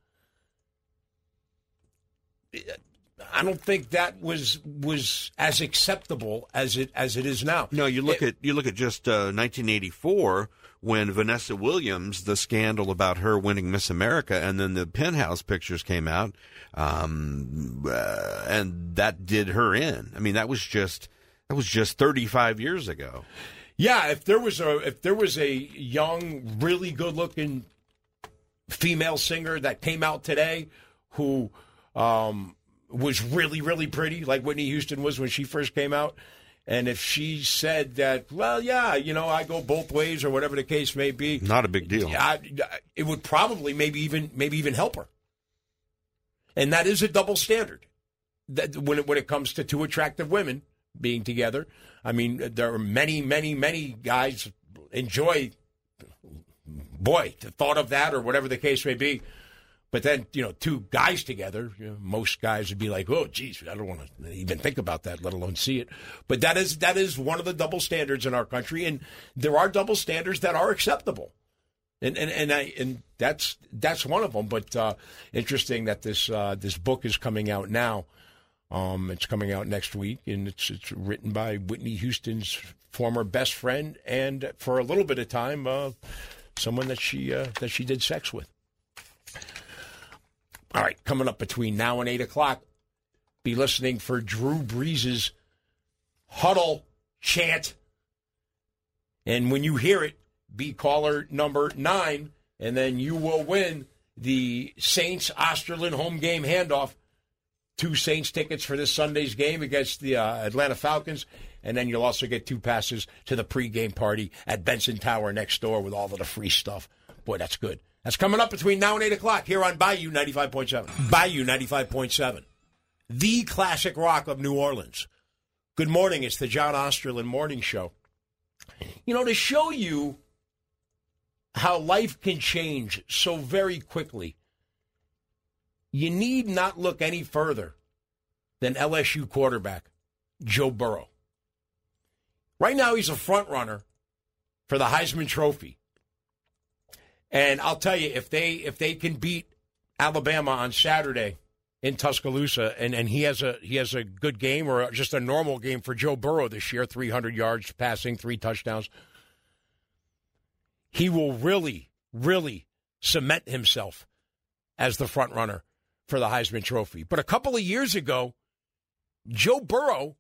I don't think that was was as acceptable as it as it is now. No, you look it, at you look at just uh, nineteen eighty-four when Vanessa Williams, the scandal about her winning Miss America, and then the Penthouse pictures came out, um, uh, and that did her in. I mean, that was just that was just thirty-five years ago. Yeah, if there was a if there was a young, really good looking female singer that came out today who. Um, was really, really pretty, like Whitney Houston was when she first came out. And if she said that, well, yeah, you know, I go both ways or whatever the case may be. Not a big deal. I, it would probably maybe even maybe even help her. And that is a double standard that when it, when it comes to two attractive women being together. I mean, there are many, many, many guys enjoy, boy, the thought of that or whatever the case may be. But then, you know, two guys together, you know, most guys would be like, oh, geez, I don't want to even think about that, let alone see it. But that is that is one of the double standards in our country, and there are double standards that are acceptable, and and and, I, and that's that's one of them. But uh, interesting that this uh, this book is coming out now. Um, it's coming out next week, and it's it's written by Whitney Houston's former best friend, and for a little bit of time, uh, someone that she uh, that she did sex with. All right, coming up between now and eight o'clock, be listening for Drew Brees' huddle chant. And when you hear it, be caller number nine, and then you will win the Saints-Osterlin home game handoff. Two Saints tickets for this Sunday's game against the uh, Atlanta Falcons, and then you'll also get two passes to the pregame party at Benson Tower next door with all of the free stuff. Boy, that's good. That's coming up between now and eight o'clock here on Bayou ninety-five point seven. Bayou ninety-five point seven, the classic rock of New Orleans. Good morning. It's the John Osterlin Morning Show. You know, to show you how life can change so very quickly, you need not look any further than L S U quarterback Joe Burrow. Right now, he's a front runner for the Heisman Trophy. And I'll tell you, if they if they can beat Alabama on Saturday in Tuscaloosa, and, and he has a he has a good game or just a normal game for Joe Burrow this year, three hundred yards passing, three touchdowns, he will really, really cement himself as the front runner for the Heisman Trophy. But a couple of years ago, Joe Burrow,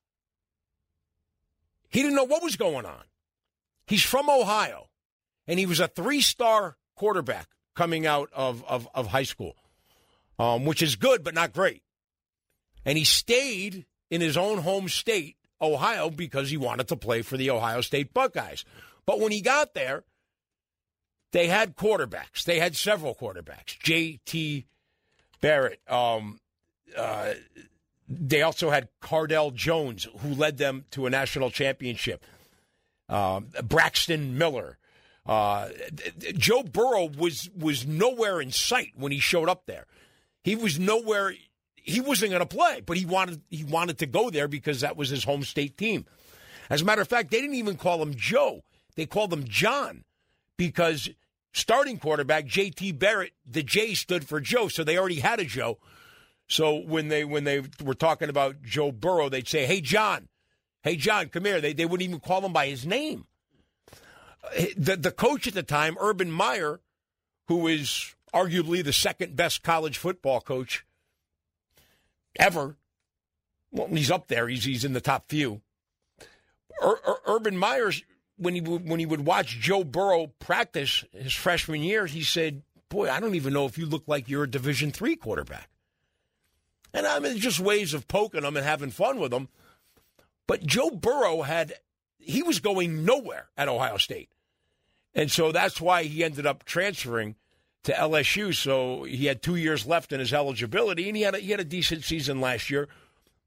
he didn't know what was going on. He's from Ohio. And he was a three-star quarterback coming out of, of, of high school, um, which is good but not great. And he stayed in his own home state, Ohio, because he wanted to play for the Ohio State Buckeyes. But when he got there, they had quarterbacks. They had several quarterbacks. J T Barrett. Um, uh, they also had Cardell Jones, who led them to a national championship. Um, Braxton Miller. Uh, Joe Burrow was was nowhere in sight when he showed up there. He was nowhere. He wasn't going to play, but he wanted he wanted to go there because that was his home state team. As a matter of fact, they didn't even call him Joe. They called him John because starting quarterback J T Barrett, the J stood for Joe, so they already had a Joe. So when they when they were talking about Joe Burrow, they'd say, "Hey John, hey John, come here." They they wouldn't even call him by his name. The the coach at the time, Urban Meyer, who is arguably the second best college football coach ever. Well, he's up there. He's he's in the top few. Ur- Ur- Urban Meyer, when he would, when he would watch Joe Burrow practice his freshman year, he said, "Boy, I don't even know if you look like you're a Division three quarterback." And I mean, just ways of poking him and having fun with him. But Joe Burrow had. He was going nowhere at Ohio State. And so that's why he ended up transferring to L S U. So he had two years left in his eligibility, and he had a, he had a decent season last year.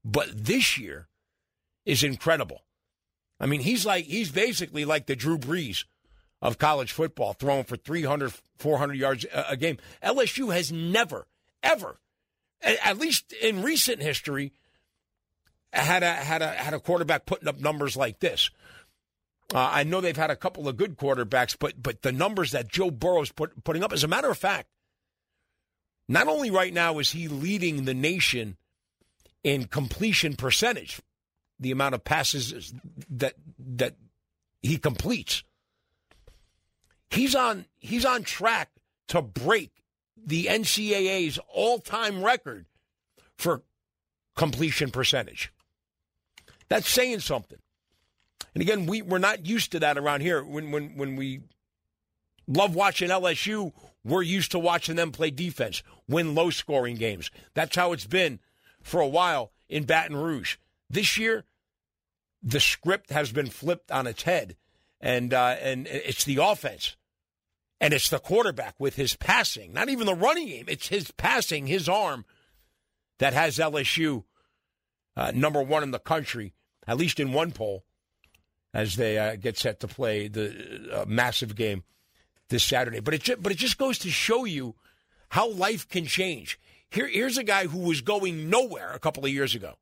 But this year is incredible. I mean, he's like he's basically like the Drew Brees of college football, throwing for three hundred, four hundred yards a, a game. L S U has never, ever, at least in recent history, had a had a had a quarterback putting up numbers like this. Uh, I know they've had a couple of good quarterbacks, but but the numbers that Joe Burrow's put, putting up, as a matter of fact, not only right now is he leading the nation in completion percentage, the amount of passes that that he completes, he's on he's on track to break the N C double A's all-time record for completion percentage. That's saying something. And again, we, we're not used to that around here. When when when we love watching L S U, we're used to watching them play defense, win low-scoring games. That's how it's been for a while in Baton Rouge. This year, the script has been flipped on its head, and uh, and it's the offense. And it's the quarterback with his passing, not even the running game. It's his passing, his arm, that has L S U uh, number one in the country, at least in one poll, as they uh, get set to play the uh, massive game this Saturday. But it just, but it just goes to show you how life can change. Here, here's a guy who was going nowhere a couple of years ago.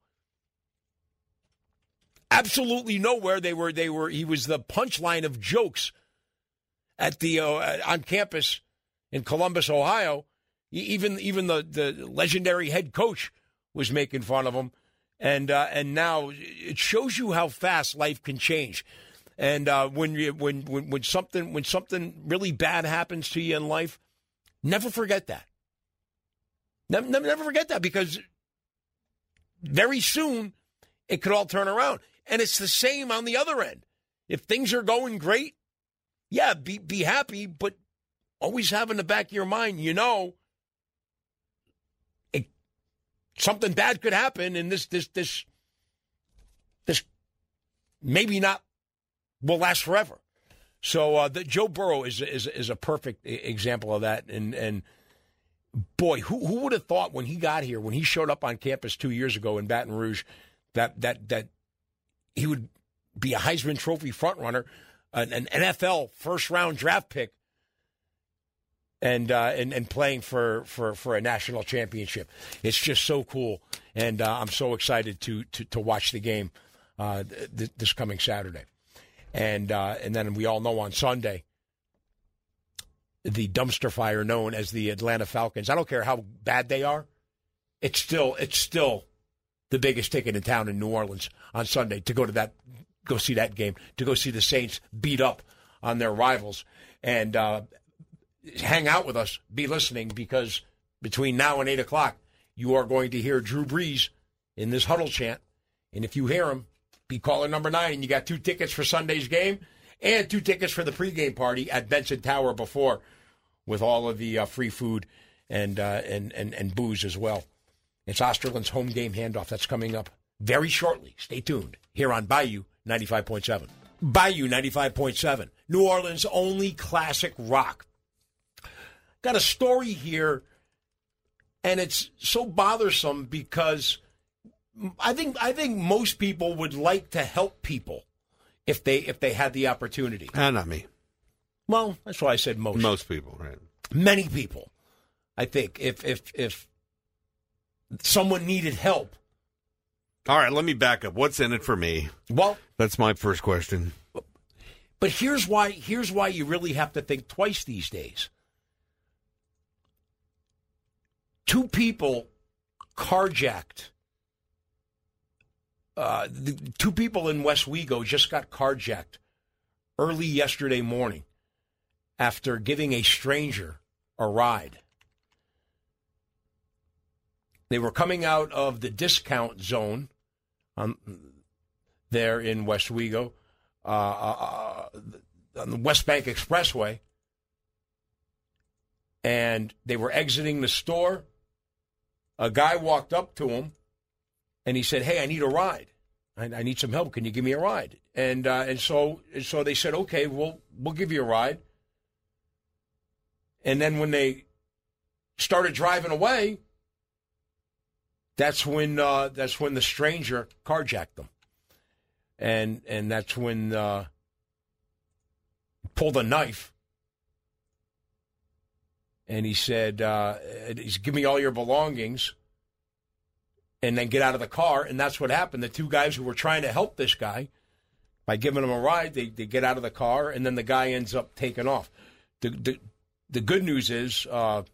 Absolutely nowhere. They were. They were. He was the punchline of jokes at the uh, on campus in Columbus, Ohio. Even even the, the legendary head coach was making fun of him, and uh, and now it shows you how fast life can change. And uh, when you when, when when something when something really bad happens to you in life, never forget that. Never, never, never forget that, because very soon it could all turn around. And it's the same on the other end. If things are going great, yeah, be be happy, but always have in the back of your mind, you know, it, something bad could happen, and this this this this maybe not will last forever. So uh, the, Joe Burrow is is is a perfect example of that. And and boy, who who would have thought when he got here, when he showed up on campus two years ago in Baton Rouge, that that that he would be a Heisman Trophy frontrunner, an, an N F L first round draft pick, and uh, and and playing for, for, for a national championship. It's just so cool, and uh, I'm so excited to to, to watch the game uh, th- this coming Saturday. And uh, and then we all know on Sunday, the dumpster fire known as the Atlanta Falcons. I don't care how bad they are, it's still it's still the biggest ticket in town in New Orleans on Sunday to go to that, go see that game, to go see the Saints beat up on their rivals, and uh, hang out with us, be listening, because between now and eight o'clock, you are going to hear Drew Brees in this huddle chant, and if you hear him, be caller number nine. You got two tickets for Sunday's game and two tickets for the pregame party at Benson Tower before, with all of the uh, free food and, uh, and and and booze as well. It's Osterland's home game handoff. That's coming up very shortly. Stay tuned here on Bayou ninety-five point seven. Bayou ninety-five point seven, New Orleans' only classic rock. Got a story here, and it's so bothersome because I think I think most people would like to help people if they if they had the opportunity. Ah, not me. Well, that's why I said most. Most people, right? Many people, I think, if if if someone needed help. All right, let me back up. What's in it for me? Well, that's my first question. But here's why here's why you really have to think twice these days. Two people carjacked. Uh, the two people in West Wego just got carjacked early yesterday morning after giving a stranger a ride. They were coming out of the discount zone um, there in West Wego, uh, uh, on the West Bank Expressway, and they were exiting the store. A guy walked up to him, and he said, "Hey, I need a ride. I, I need some help. Can you give me a ride?" And uh, and so and so they said, "Okay, we'll we'll give you a ride." And then when they started driving away, that's when uh, that's when the stranger carjacked them, and and that's when uh, pulled a knife, and he said, uh, "He's give me all your belongings." And then get out of the car, and that's what happened. The two guys who were trying to help this guy by giving him a ride, they, they get out of the car, and then the guy ends up taking off. The the, the good news is uh,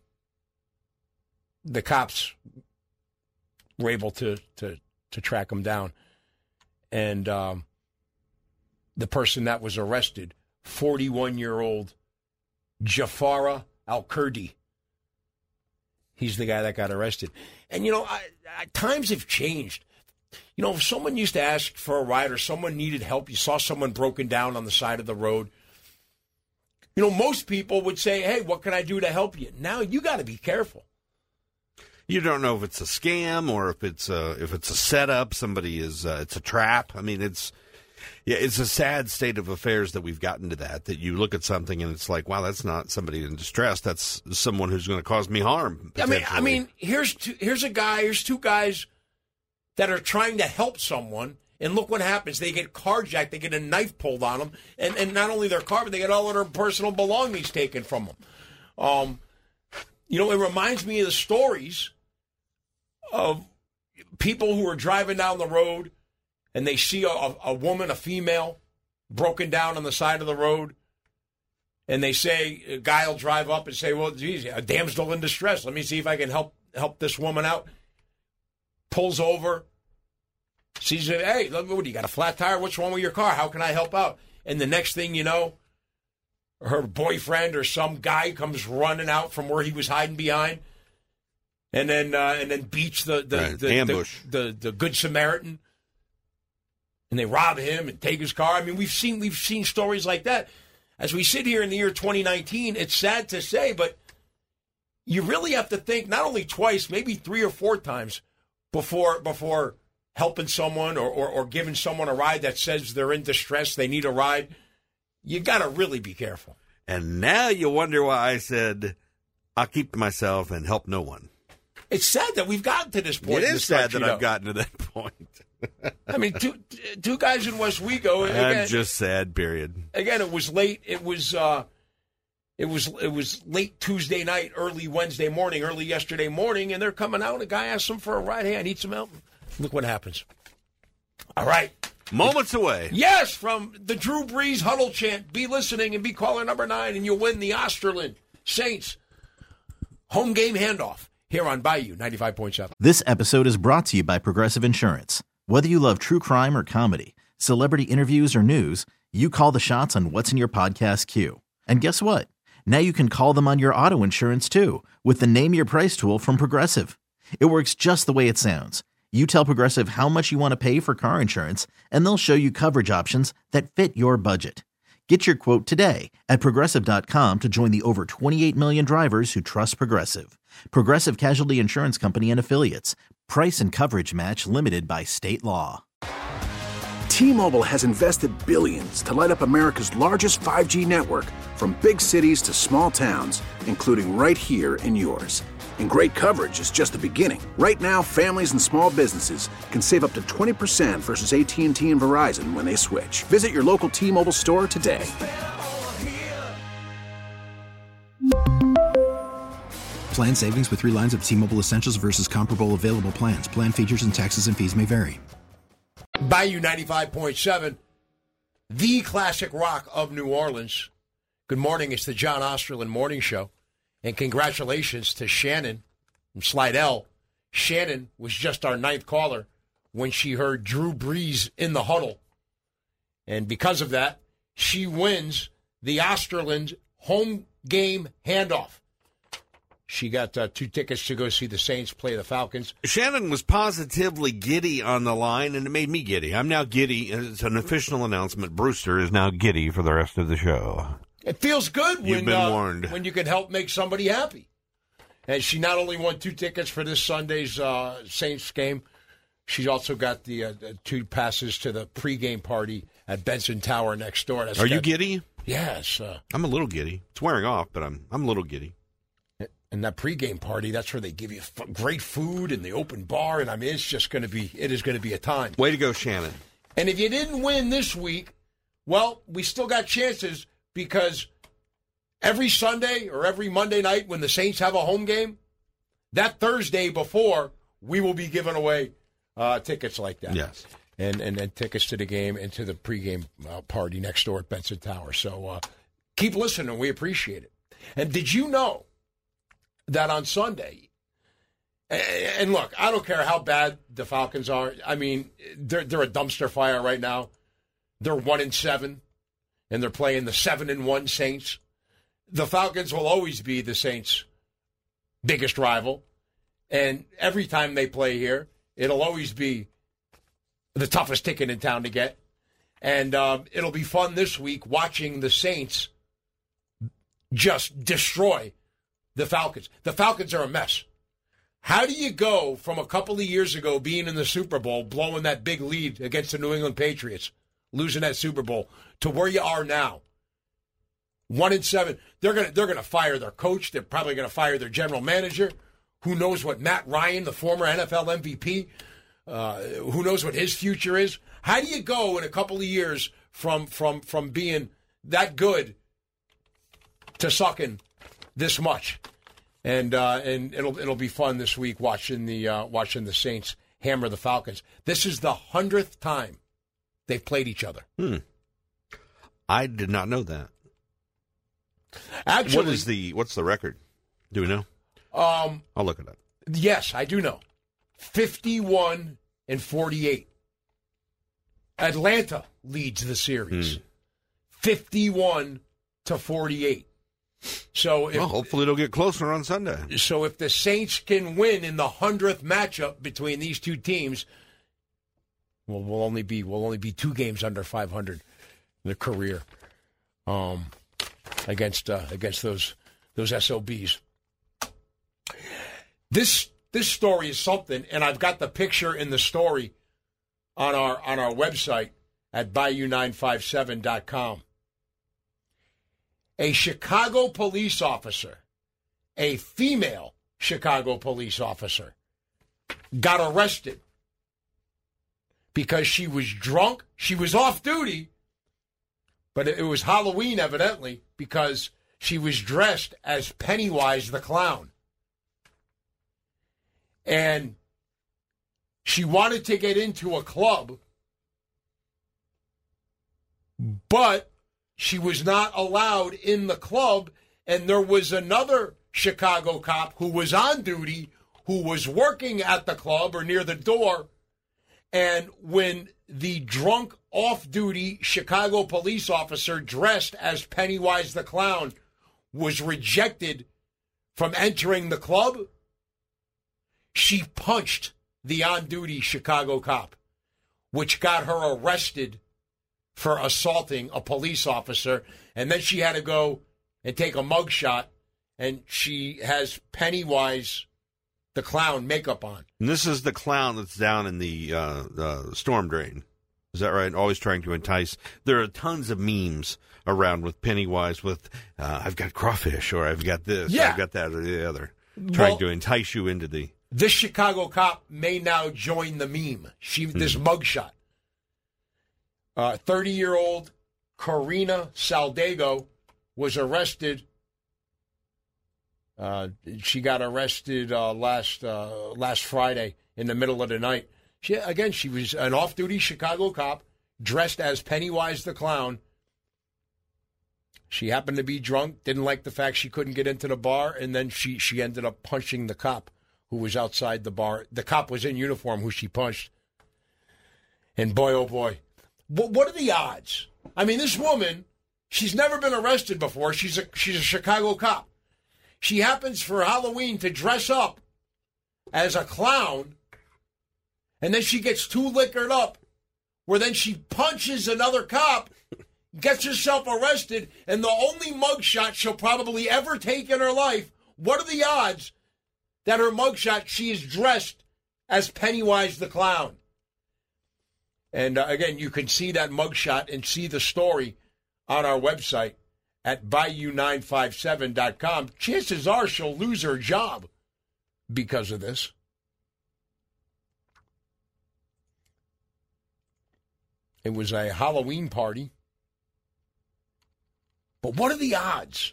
the cops were able to, to, to track him down. And um, the person that was arrested, forty-one-year-old Jafara Al-Kurdi, he's the guy that got arrested. And, you know, I, I, times have changed. You know, if someone used to ask for a ride or someone needed help, you saw someone broken down on the side of the road, you know, most people would say, hey, what can I do to help you? Now you got to be careful. You don't know if it's a scam or if it's a, if it's a setup, somebody is, uh, it's a trap. I mean, it's, yeah, it's a sad state of affairs that we've gotten to that, that you look at something and it's like, wow, that's not somebody in distress. That's someone who's going to cause me harm. I mean, I mean, here's two, here's a guy, here's two guys that are trying to help someone, and look what happens. They get carjacked, they get a knife pulled on them, and, and not only their car, but they get all of their personal belongings taken from them. Um, you know, it reminds me of the stories of people who are driving down the road and they see a, a woman, a female, broken down on the side of the road, and they say, a guy will drive up and say, well, geez, a damsel in distress. Let me see if I can help help this woman out. Pulls over, sees it, hey, look, what, you got a flat tire? What's wrong with your car? How can I help out? And the next thing you know, her boyfriend or some guy comes running out from where he was hiding behind, and then uh, and then beats the the, right. the, ambush the, the the Good Samaritan. And they rob him and take his car. I mean, we've seen we've seen stories like that. As we sit here in the year twenty nineteen, it's sad to say, but you really have to think not only twice, maybe three or four times before before helping someone or, or, or giving someone a ride that says they're in distress, they need a ride. You got to really be careful. And now you wonder why I said, I'll keep to myself and help no one. It's sad that we've gotten to this point. It is sad that I've gotten to that point. I mean, two two guys in Westwego. Again, I'm just sad. Period. Again, it was late. It was uh, it was it was late Tuesday night, early Wednesday morning, early yesterday morning, and they're coming out. And a guy asks them for a ride. Hey, I need some help. Look what happens. All right, moments away. Yes, from the Drew Brees huddle chant. Be listening and be caller number nine, and you'll win the Osterlin Saints home game handoff here on Bayou ninety-five point seven. This episode is brought to you by Progressive Insurance. Whether you love true crime or comedy, celebrity interviews or news, you call the shots on what's in your podcast queue. And guess what? Now you can call them on your auto insurance too with the Name Your Price tool from Progressive. It works just the way it sounds. You tell Progressive how much you want to pay for car insurance, and they'll show you coverage options that fit your budget. Get your quote today at Progressive dot com to join the over twenty-eight million drivers who trust Progressive. Progressive Casualty Insurance Company and Affiliates. Price and coverage match limited by state law. T-Mobile has invested billions to light up America's largest five G network, from big cities to small towns, including right here in yours. And great coverage is just the beginning. Right now, families and small businesses can save up to twenty percent versus A T and T and Verizon when they switch. Visit your local T-Mobile store today. Plan savings with three lines of T-Mobile Essentials versus comparable available plans. Plan features and taxes and fees may vary. Bayou ninety-five point seven, the classic rock of New Orleans. Good morning. It's the John Osterlin Morning Show. And congratulations to Shannon from Slidell. Shannon was just our ninth caller when she heard Drew Brees in the huddle. And because of that, she wins the Osterland home game handoff. She got uh, two tickets to go see the Saints play the Falcons. Shannon was positively giddy on the line, and it made me giddy. I'm now giddy. It's an official announcement. Brewster is now giddy for the rest of the show. It feels good You've when, been uh, warned. when you can help make somebody happy. And she not only won two tickets for this Sunday's uh, Saints game, she also got the uh, two passes to the pregame party at Benson Tower next door. That's Are you got, giddy? Yes. Uh, I'm a little giddy. It's wearing off, but I'm I'm a little giddy. And that pregame party, that's where they give you f- great food and the open bar. And, I mean, it's just going to be, it is going to be a time. Way to go, Shannon. And if you didn't win this week, well, we still got chances because every Sunday or every Monday night when the Saints have a home game, that Thursday before, we will be giving away uh, tickets like that. Yes. And, and and tickets to the game and to the pregame uh, party next door at Benson Tower. So uh, keep listening. We appreciate it. And did you know that on Sunday, and look, I don't care how bad the Falcons are. I mean, they're they're a dumpster fire right now. They're one and seven, and they're playing the seven and one Saints. The Falcons will always be the Saints' biggest rival, and every time they play here, it'll always be the toughest ticket in town to get. And um, it'll be fun this week watching the Saints just destroy the Falcons. The Falcons are a mess. How do you go from a couple of years ago being in the Super Bowl, blowing that big lead against the New England Patriots, losing that Super Bowl, to where you are now? One and seven. They're gonna they're gonna fire their coach. They're probably gonna fire their general manager. Who knows what Matt Ryan, the former N F L M V P, uh, who knows what his future is? How do you go in a couple of years from from from being that good to sucking this much? And uh, and it'll it'll be fun this week watching the uh, watching the Saints hammer the Falcons. This is the hundredth time they've played each other. Hmm. I did not know that. Actually, what is the what's the record? Do we know? Um, I'll look it up. Yes, I do know. Fifty-one and forty-eight. Atlanta leads the series. Hmm. Fifty-one to forty-eight. So, if, well, hopefully it'll get closer on Sunday. So, if the Saints can win in the hundredth matchup between these two teams, well, we'll only be we'll only be two games under five hundred in the career. Um. Against uh, against those those S O Bs. This this story is something, and I've got the picture in the story on our on our website at bayou nine five seven dot com. A Chicago police officer, a female Chicago police officer, got arrested because she was drunk. She was off duty. But it was Halloween, evidently, because she was dressed as Pennywise the Clown. And she wanted to get into a club, but she was not allowed in the club. And there was another Chicago cop who was on duty, who was working at the club or near the door. And when the drunk, off-duty Chicago police officer dressed as Pennywise the Clown was rejected from entering the club, she punched the on-duty Chicago cop, which got her arrested for assaulting a police officer. And then she had to go and take a mugshot, and she has Pennywise the Clown makeup on. And this is the clown that's down in the uh, uh, storm drain. Is that right? Always trying to entice. There are tons of memes around with Pennywise with, uh, I've got crawfish, or I've got this, yeah. or I've got that, or the other. Trying well, to entice you into the... This Chicago cop may now join the meme. She mm-hmm. This mugshot. Uh, thirty-year-old Karina Saldago was arrested. Uh, she got arrested uh, last uh, last Friday in the middle of the night. She, again, she was an off-duty Chicago cop dressed as Pennywise the Clown. She happened to be drunk, didn't like the fact she couldn't get into the bar, and then she, she ended up punching the cop who was outside the bar. The cop was in uniform who she punched. And boy, oh boy, what, what are the odds? I mean, this woman, she's never been arrested before. She's a she's a Chicago cop. She happens for Halloween to dress up as a clown, and then she gets too liquored up, where then she punches another cop, gets herself arrested, and the only mugshot she'll probably ever take in her life, what are the odds that her mugshot, she is dressed as Pennywise the Clown? And uh, again, you can see that mugshot and see the story on our website at bayou nine five seven dot com. Chances are she'll lose her job because of this. It was a Halloween party. But what are the odds?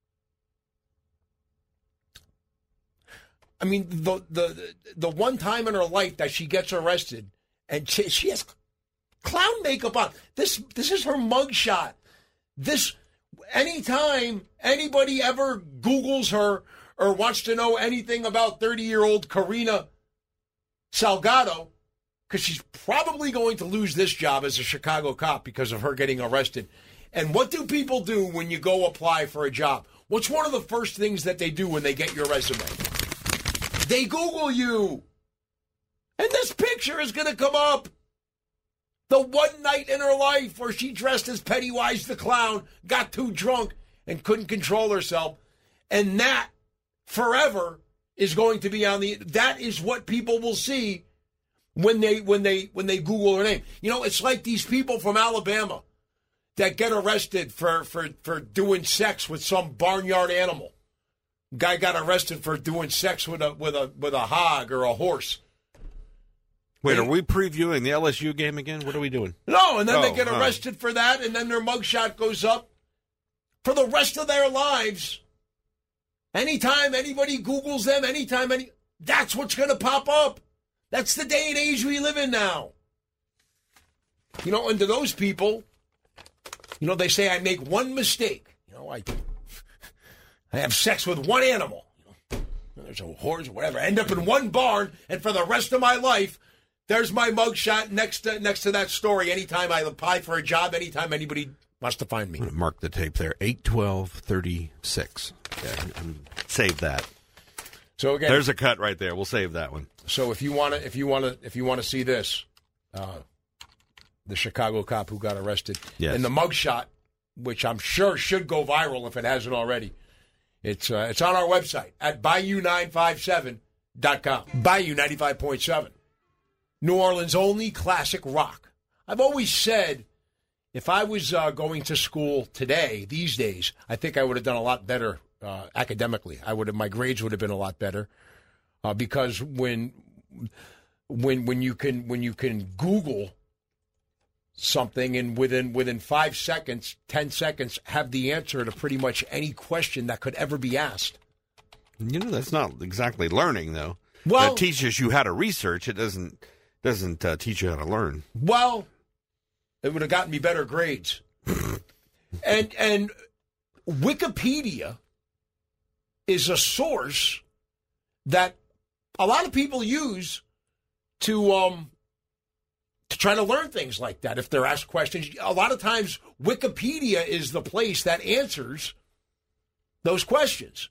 I mean, the the the one time in her life that she gets arrested, and she, she has clown makeup on. This this is her mugshot. This anytime anybody ever Googles her or wants to know anything about thirty-year-old Karina Salgado, because she's probably going to lose this job as a Chicago cop because of her getting arrested. And what do people do when you go apply for a job? What's one of the first things that they do when they get your resume? They Google you. And this picture is going to come up. The one night in her life where she dressed as Pennywise the Clown, got too drunk, and couldn't control herself. And that forever is going to be on the... That is what people will see when they when they when they Google her name. You know, it's like these people from Alabama that get arrested for, for, for doing sex with some barnyard animal. Guy got arrested for doing sex with a with a with a hog or a horse. Wait, they, are we previewing the L S U game again? What are we doing? No, and then oh, they get arrested huh. for that, and then their mugshot goes up for the rest of their lives. Anytime anybody Googles them, anytime any, that's what's going to pop up. That's the day and age we live in now. You know, and to those people, you know, they say I make one mistake. You know, I I have sex with one animal. You know, there's a horse or whatever. I end up in one barn, and for the rest of my life, there's my mugshot next to next to that story. Anytime I apply for a job, anytime anybody wants to find me. I'm gonna mark the tape there. eight twelve thirty-six. Yeah, save that. So again, there's a cut right there. We'll save that one. So if you want to, if you want to, if you want to see this, uh, the Chicago cop who got arrested, yes. and the mugshot, which I'm sure should go viral if it hasn't already. It's uh, it's on our website at bayou nine five seven dot com. Bayou ninety-five point seven. New Orleans' only classic rock. I've always said if I was uh, going to school today, these days, I think I would have done a lot better uh, academically. I would have, my grades would have been a lot better uh, because when when when you can when you can Google something and within within five seconds, ten seconds, have the answer to pretty much any question that could ever be asked. You know, that's not exactly learning, though. Well, that teaches you how to research. It doesn't doesn't uh, teach you how to learn. Well, it would have gotten me better grades. and and Wikipedia is a source that a lot of people use to um. to try to learn things like that if they're asked questions. A lot of times, Wikipedia is the place that answers those questions.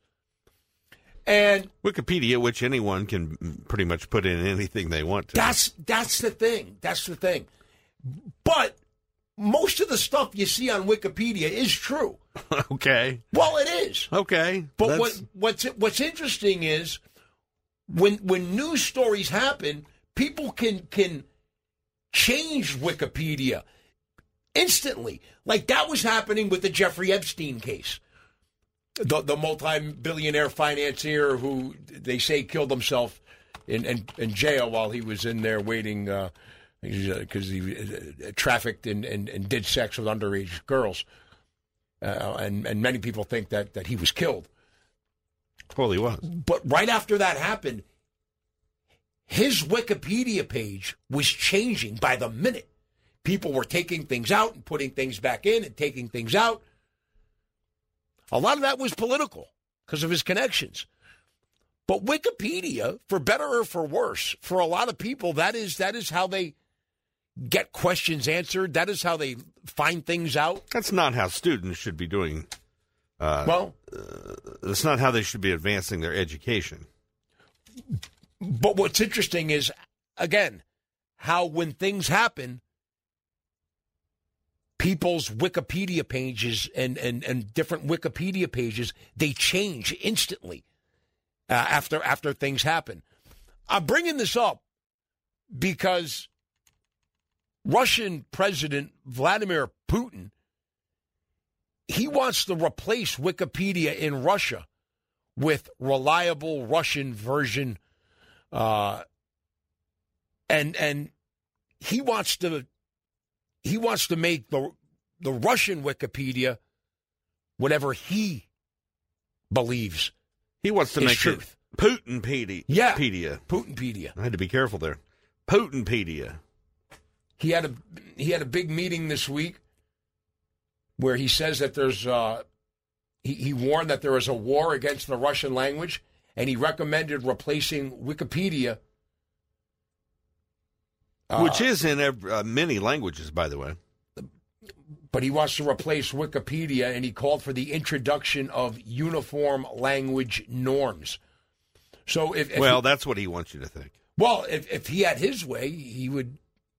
And Wikipedia, which anyone can pretty much put in anything they want to. That's that's the thing. That's the thing. But most of the stuff you see on Wikipedia is true. Okay. Well, it is. Okay. But That's... what what's what's interesting is when when news stories happen, people can can change Wikipedia instantly. Like that was happening with the Jeffrey Epstein case. The, the multi-billionaire financier who they say killed himself in, in, in jail while he was in there waiting because uh, he uh, trafficked and, and, and did sex with underage girls. Uh, and, and many people think that, that he was killed. Well, he was. But right after that happened, his Wikipedia page was changing by the minute. People were taking things out and putting things back in and taking things out. A lot of that was political because of his connections. But Wikipedia, for better or for worse, for a lot of people, that is that is how they get questions answered. That is how they find things out. That's not how students should be doing. Uh, well, uh, that's not how they should be advancing their education. But what's interesting is, again, how when things happen, people's Wikipedia pages and, and, and different Wikipedia pages, they change instantly uh, after after things happen. I'm bringing this up because Russian President Vladimir Putin he wants to replace Wikipedia in Russia with reliable Russian version, uh, and and he wants to he wants to make the the Russian Wikipedia whatever he believes. He wants to is make truth. it Putinpedia. Yeah, Pedia. Putinpedia. I had to be careful there. Putinpedia. He had a he had a big meeting this week where he says that there's uh, he, he warned that there is a war against the Russian language, and he recommended replacing Wikipedia, uh, which is in every, uh, many languages, by the way. But he wants to replace Wikipedia, and he called for the introduction of uniform language norms. So if, if well, he, that's what he wants you to think. Well, if if he had his way, he would.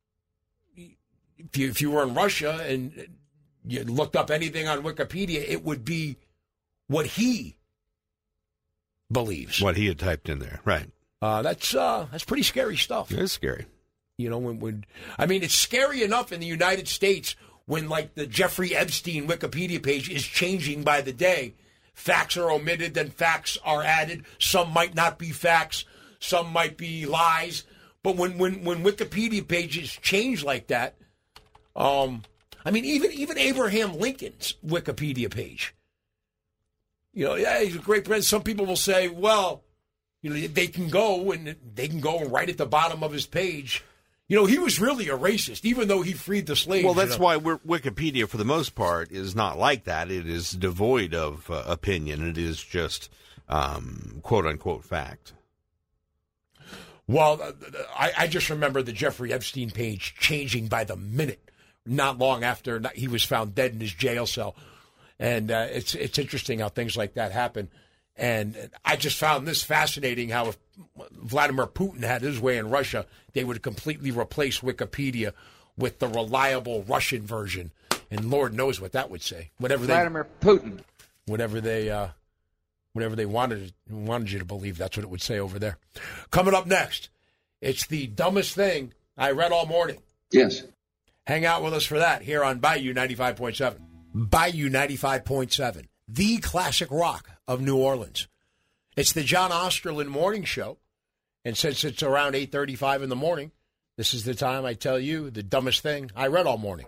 If you, if you were in Russia and you looked up anything on Wikipedia, it would be what he believes. What he had typed in there, right? Uh, that's uh, that's pretty scary stuff. It is scary. You know, when, when I mean, it's scary enough in the United States when, like, the Jeffrey Epstein Wikipedia page is changing by the day. Facts are omitted, then facts are added. Some might not be facts, some might be lies. But when when, when Wikipedia pages change like that, um, I mean, even even Abraham Lincoln's Wikipedia page. You know, yeah, he's a great president. Some people will say, well, you know, they can go and they can go right at the bottom of his page. You know, he was really a racist, even though he freed the slaves. Well, that's you know? why we're, Wikipedia, for the most part, is not like that. It is devoid of uh, opinion. It is just um, quote-unquote fact. Well, I, I just remember the Jeffrey Epstein page changing by the minute, not long after he was found dead in his jail cell. And uh, it's it's interesting how things like that happen. And I just found this fascinating, how if Vladimir Putin had his way in Russia, they would completely replace Wikipedia with the reliable Russian version. And Lord knows what that would say. Whatever Vladimir they, Putin. Whatever they, uh, whatever they wanted wanted you to believe, that's what it would say over there. Coming up next, it's the dumbest thing I read all morning. Yes. Hang out with us for that here on Bayou ninety-five point seven. Bayou ninety-five point seven, the classic rock of New Orleans. It's the John Osterland Morning Show. And since it's around eight thirty-five in the morning, this is the time I tell you the dumbest thing I read all morning.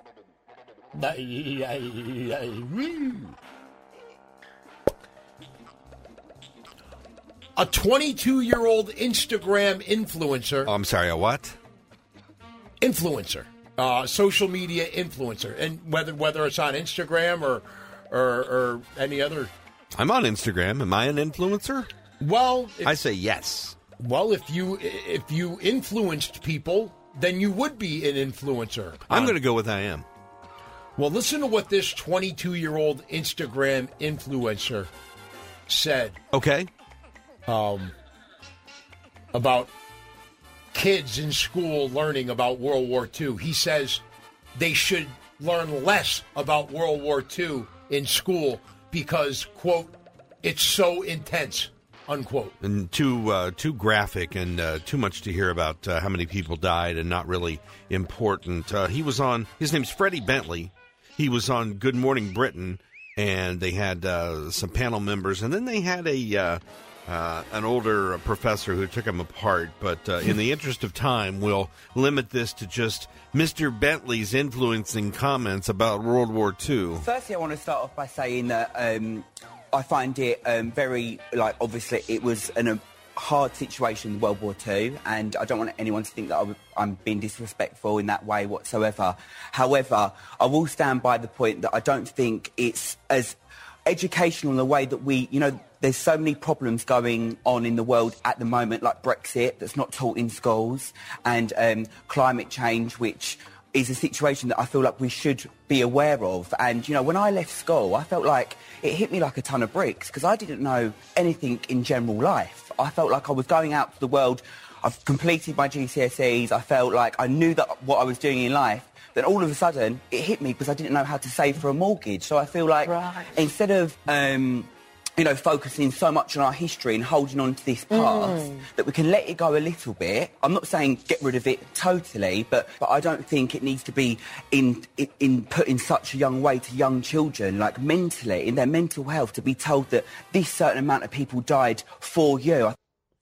A twenty-two-year-old Instagram influencer. Oh, I'm sorry, a what? Influencer. Uh, social media influencer. And whether whether it's on Instagram or, or, or any other. I'm on Instagram. Am I an influencer? Well, if, I say yes. Well, if you if you influenced people, then you would be an influencer. I'm um, going to go with I am. Well, listen to what this twenty-two-year-old Instagram influencer said. Okay. Um, about kids in school learning about World War Two. He says they should learn less about World War Two in school because, quote, it's so intense, unquote. And too uh, too graphic and uh, too much to hear about uh, how many people died and not really important. Uh, he was on, his name's Freddie Bentley. He was on Good Morning Britain, and they had uh, some panel members, and then they had a uh, uh, an older professor who took him apart. But uh, in the interest of time, we'll limit this to just Mister Bentley's influencing comments about World War Two. Firstly, I want to start off by saying that um, I find it um, very, like, obviously it was an, a hard situation in World War Two, and I don't want anyone to think that I w- I'm being disrespectful in that way whatsoever. However, I will stand by the point that I don't think it's as educational in the way that we, you know, there's so many problems going on in the world at the moment, like Brexit, that's not taught in schools, and um, climate change, which is a situation that I feel like we should be aware of. And, you know, when I left school, I felt like it hit me like a ton of bricks because I didn't know anything in general life. I felt like I was going out to the world. I've completed my G C S Es. I felt like I knew that what I was doing in life. Then all of a sudden, it hit me because I didn't know how to save for a mortgage. So I feel like right. instead of um, you know, focusing so much on our history and holding on to this past Mm. that we can let it go a little bit. I'm not saying get rid of it totally, but, but I don't think it needs to be in, in in put in such a young way to young children, like mentally, in their mental health, to be told that this certain amount of people died for you.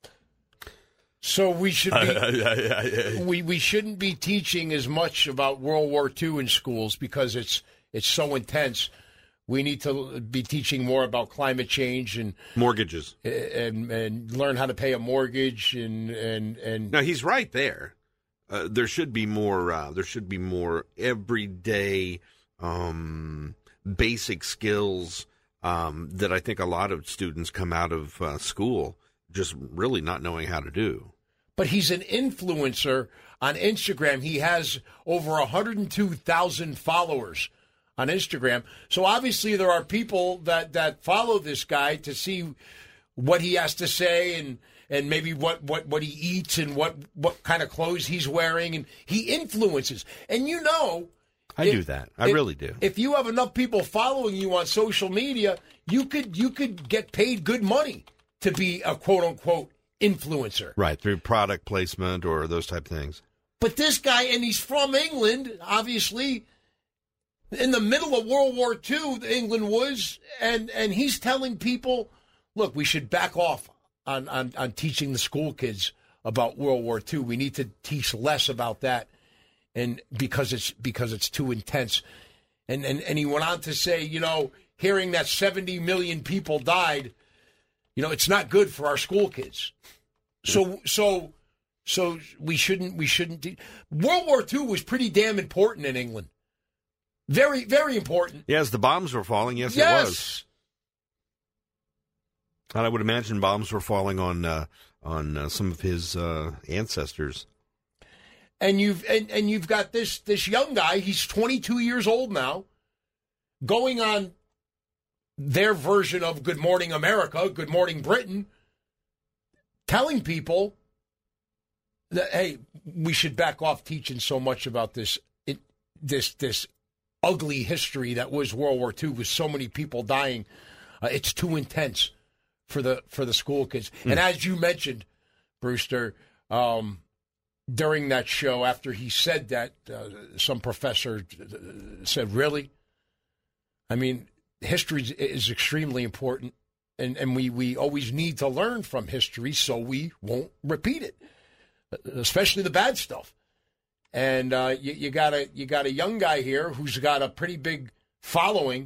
So we should be, we we shouldn't be teaching as much about World War Two in schools because it's it's so intense. We need to be teaching more about climate change and mortgages, and and learn how to pay a mortgage and and and. No, he's right there. Uh, there should be more. Uh, there should be more everyday, um, basic skills um, that I think a lot of students come out of uh, school just really not knowing how to do. But he's an influencer on Instagram. He has over one hundred two thousand followers on Instagram. So obviously there are people that, that follow this guy to see what he has to say and, and maybe what, what, what he eats and what, what kind of clothes he's wearing. And he influences. And you know... I if, do that. I if, really do. If you have enough people following you on social media, you could you could get paid good money to be a quote-unquote influencer. Right, through product placement or those type of things. But this guy, and he's from England, obviously, in the middle of World War Two, England was, and, and he's telling people, look, we should back off on, on, on teaching the school kids about World War Two. We need to teach less about that, and because it's because it's too intense. And, and, and he went on to say, you know, hearing that seventy million people died, you know, it's not good for our school kids. So so so we shouldn't we shouldn't de- World War Two was pretty damn important in England. Very, very important. Yes, the bombs were falling. Yes, yes. it was. And I would imagine bombs were falling on uh, on uh, some of his uh, ancestors. And you've and, and you've got this this young guy. He's twenty-two years old now, going on their version of Good Morning America, Good Morning Britain, telling people that, hey, we should back off teaching so much about this it, this this ugly history that was World War Two with so many people dying. Uh, it's too intense for the for the school kids. Mm. And as you mentioned, Brewster, um, during that show, after he said that, uh, some professor said, really? I mean, history is extremely important, and, and we, we always need to learn from history so we won't repeat it, especially the bad stuff. And uh, you, you got a you got a young guy here who's got a pretty big following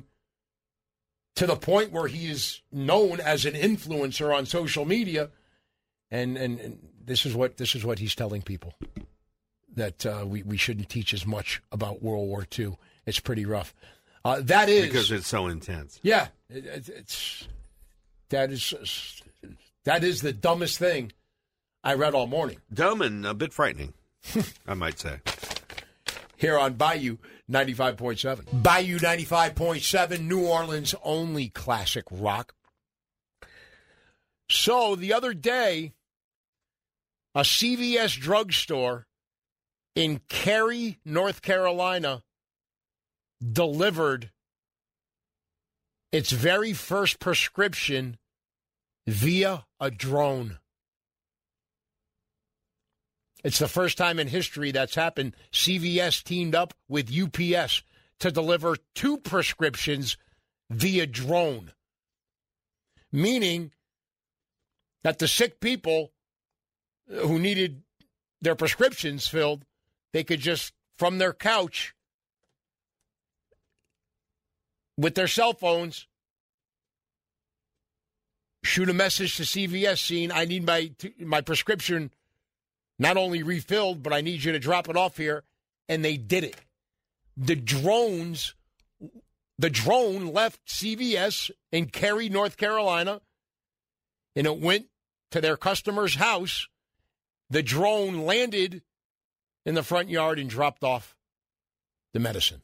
to the point where he is known as an influencer on social media, and and, and this is what this is what he's telling people, that uh, we we shouldn't teach as much about World War Two. It's pretty rough. Uh, that is because it's so intense. Yeah, it, it, it's that is that is the dumbest thing I read all morning. Dumb and a bit frightening, I might say. Here on Bayou ninety-five point seven. Bayou ninety-five point seven, New Orleans' only classic rock. So the other day, a C V S drugstore in Cary, North Carolina, delivered its very first prescription via a drone. It's the first time in history that's happened. C V S teamed up with U P S to deliver two prescriptions via drone, meaning that the sick people who needed their prescriptions filled, they could just, from their couch, with their cell phones, shoot a message to C V S saying, I need my my prescription not only refilled, but I need you to drop it off here. And they did it. The drones, the drone left C V S in Cary, North Carolina, and it went to their customer's house. The drone landed in the front yard and dropped off the medicine.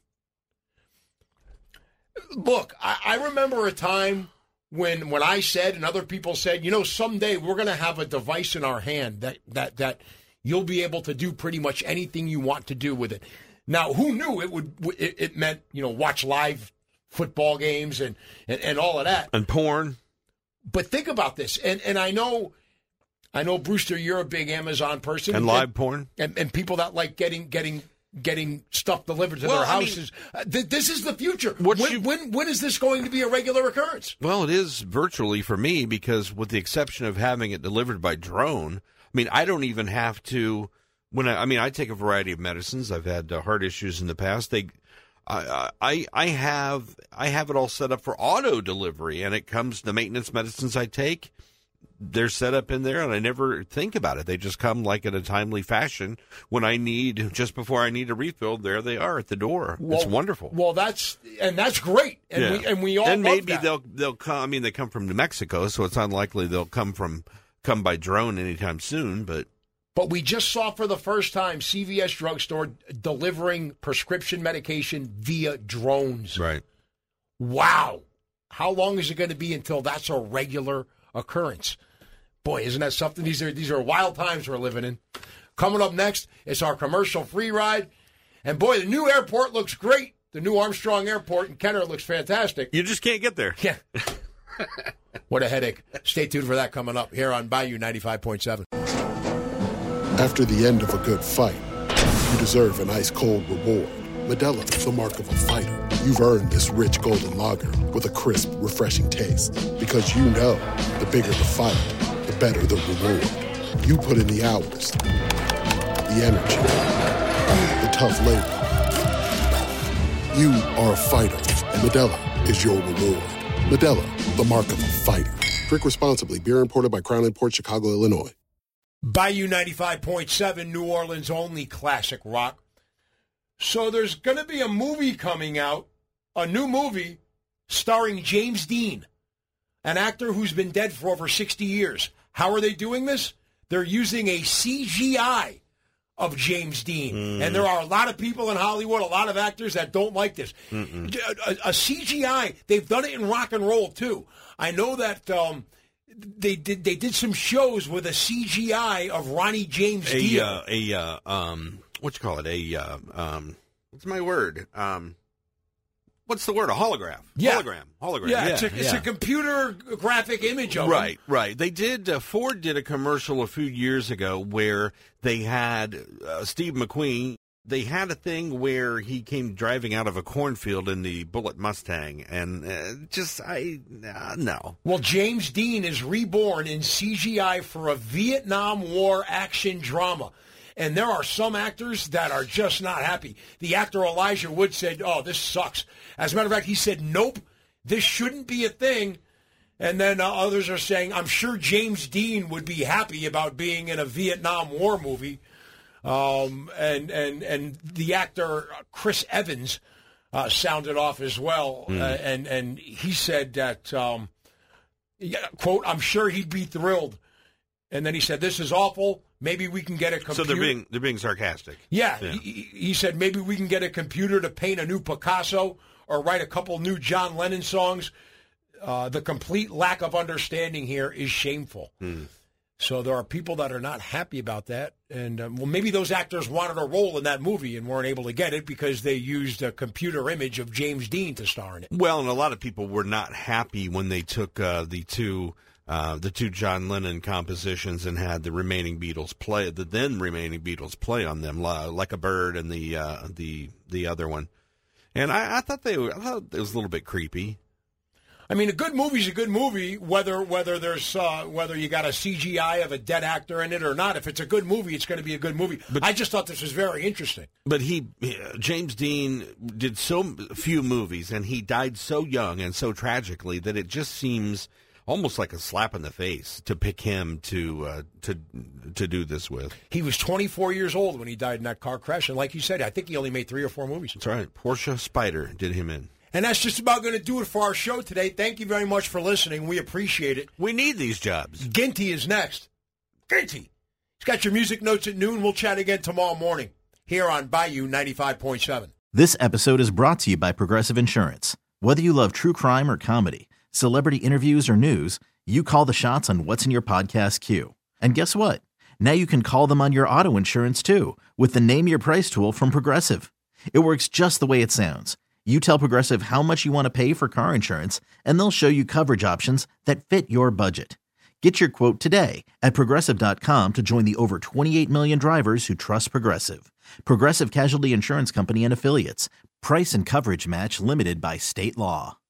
Look, I, I remember a time when when I said and other people said, you know, someday we're going to have a device in our hand that that that you'll be able to do pretty much anything you want to do with it. Now, who knew it would? It, it meant, you know, watch live football games and, and, and all of that. And porn. but think about this, and and I know, I know, Brewster, you're a big Amazon person, and live and, porn, and, and people that like getting getting getting stuff delivered to well, their I houses. mean, uh, th- this is the future. When, you, when when is this going to be a regular occurrence? Well, it is virtually for me because, with the exception of having it delivered by drone, I mean, I don't even have to. When I, I mean, I take a variety of medicines. I've had uh, heart issues in the past. They, I, I, I have, I have it all set up for auto delivery, and it comes the maintenance medicines I take. They're set up in there, and I never think about it. They just come like in a timely fashion when I need, just before I need a refill. There they are at the door. Well, it's wonderful. Well, that's and that's great, and yeah. we and we all and love maybe that. they'll they'll come. I mean, they come from New Mexico, so it's unlikely they'll come from come by drone anytime soon. But. But we just saw for the first time C V S drugstore delivering prescription medication via drones. Right. Wow. How long is it going to be until that's a regular occurrence? Boy, isn't that something? These are these are wild times we're living in. Coming up next, it's our commercial-free ride. And boy, the new airport looks great. The new Armstrong Airport in Kenner looks fantastic. You just can't get there. Yeah. What a headache. Stay tuned for that coming up here on Bayou ninety-five point seven. After the end of a good fight, you deserve an ice-cold reward. Modelo is the mark of a fighter. You've earned this rich golden lager with a crisp, refreshing taste. Because you know, the bigger the fight, the better the reward. You put in the hours, the energy, the tough labor. You are a fighter, and Modelo is your reward. Modelo, the mark of a fighter. Drink responsibly. Beer imported by Crown Imports, Chicago, Illinois. Bayou ninety-five point seven, New Orleans' only classic rock. So there's going to be a movie coming out, a new movie starring James Dean, an actor who's been dead for over sixty years. How are they doing this? They're using a C G I of James Dean. Mm. And there are a lot of people in Hollywood, a lot of actors that don't like this. A, a C G I, they've done it in rock and roll, too. I know that... Um, They did. They did some shows with a C G I of Ronnie James a, Dio. Uh, a uh, um, what you call it? A uh, um, what's my word? Um, what's the word? A holograph. Yeah. Hologram. Hologram. Yeah, yeah it's, a, it's yeah. a computer graphic image of right, him. Right. They did. Uh, Ford did a commercial a few years ago where they had uh, Steve McQueen. They had a thing where he came driving out of a cornfield in the Bullitt Mustang, and uh, just, I, uh, no. Well, James Dean is reborn in C G I for a Vietnam War action drama. And there are some actors that are just not happy. The actor Elijah Wood said, oh, this sucks. As a matter of fact, he said, nope, this shouldn't be a thing. And then uh, others are saying, I'm sure James Dean would be happy about being in a Vietnam War movie. Um, and, and, and the actor Chris Evans uh, sounded off as well. Mm. Uh, and, and he said that, um, yeah, quote, I'm sure he'd be thrilled. And then he said, this is awful. Maybe we can get a computer. So they're being, they're being sarcastic. Yeah. yeah. He, he said, maybe we can get a computer to paint a new Picasso or write a couple new John Lennon songs. Uh, the complete lack of understanding here is shameful. Mm. So there are people that are not happy about that. And, um, well, maybe those actors wanted a role in that movie and weren't able to get it because they used a computer image of James Dean to star in it. Well, and a lot of people were not happy when they took uh, the two uh, the two John Lennon compositions and had the remaining Beatles play, the then remaining Beatles play on them, Like a Bird and the uh, the the other one. And I, I thought they were, I thought it was a little bit creepy. I mean, a good movie's a good movie, whether whether there's uh, whether you got a C G I of a dead actor in it or not. If it's a good movie, it's going to be a good movie. But I just thought this was very interesting. But he, James Dean, did so few movies, and he died so young and so tragically that it just seems almost like a slap in the face to pick him to uh, to to do this with. He was twenty-four years old when he died in that car crash, and like you said, I think he only made three or four movies. That's right. Portia Spider did him in. And that's just about going to do it for our show today. Thank you very much for listening. We appreciate it. We need these jobs. Ginty is next. Ginty. He's got your music notes at noon. We'll chat again tomorrow morning here on Bayou ninety-five point seven. This episode is brought to you by Progressive Insurance. Whether you love true crime or comedy, celebrity interviews or news, you call the shots on what's in your podcast queue. And guess what? Now you can call them on your auto insurance too with the Name Your Price tool from Progressive. It works just the way it sounds. You tell Progressive how much you want to pay for car insurance, and they'll show you coverage options that fit your budget. Get your quote today at Progressive dot com to join the over twenty-eight million drivers who trust Progressive. Progressive Casualty Insurance Company and Affiliates. Price and coverage match limited by state law.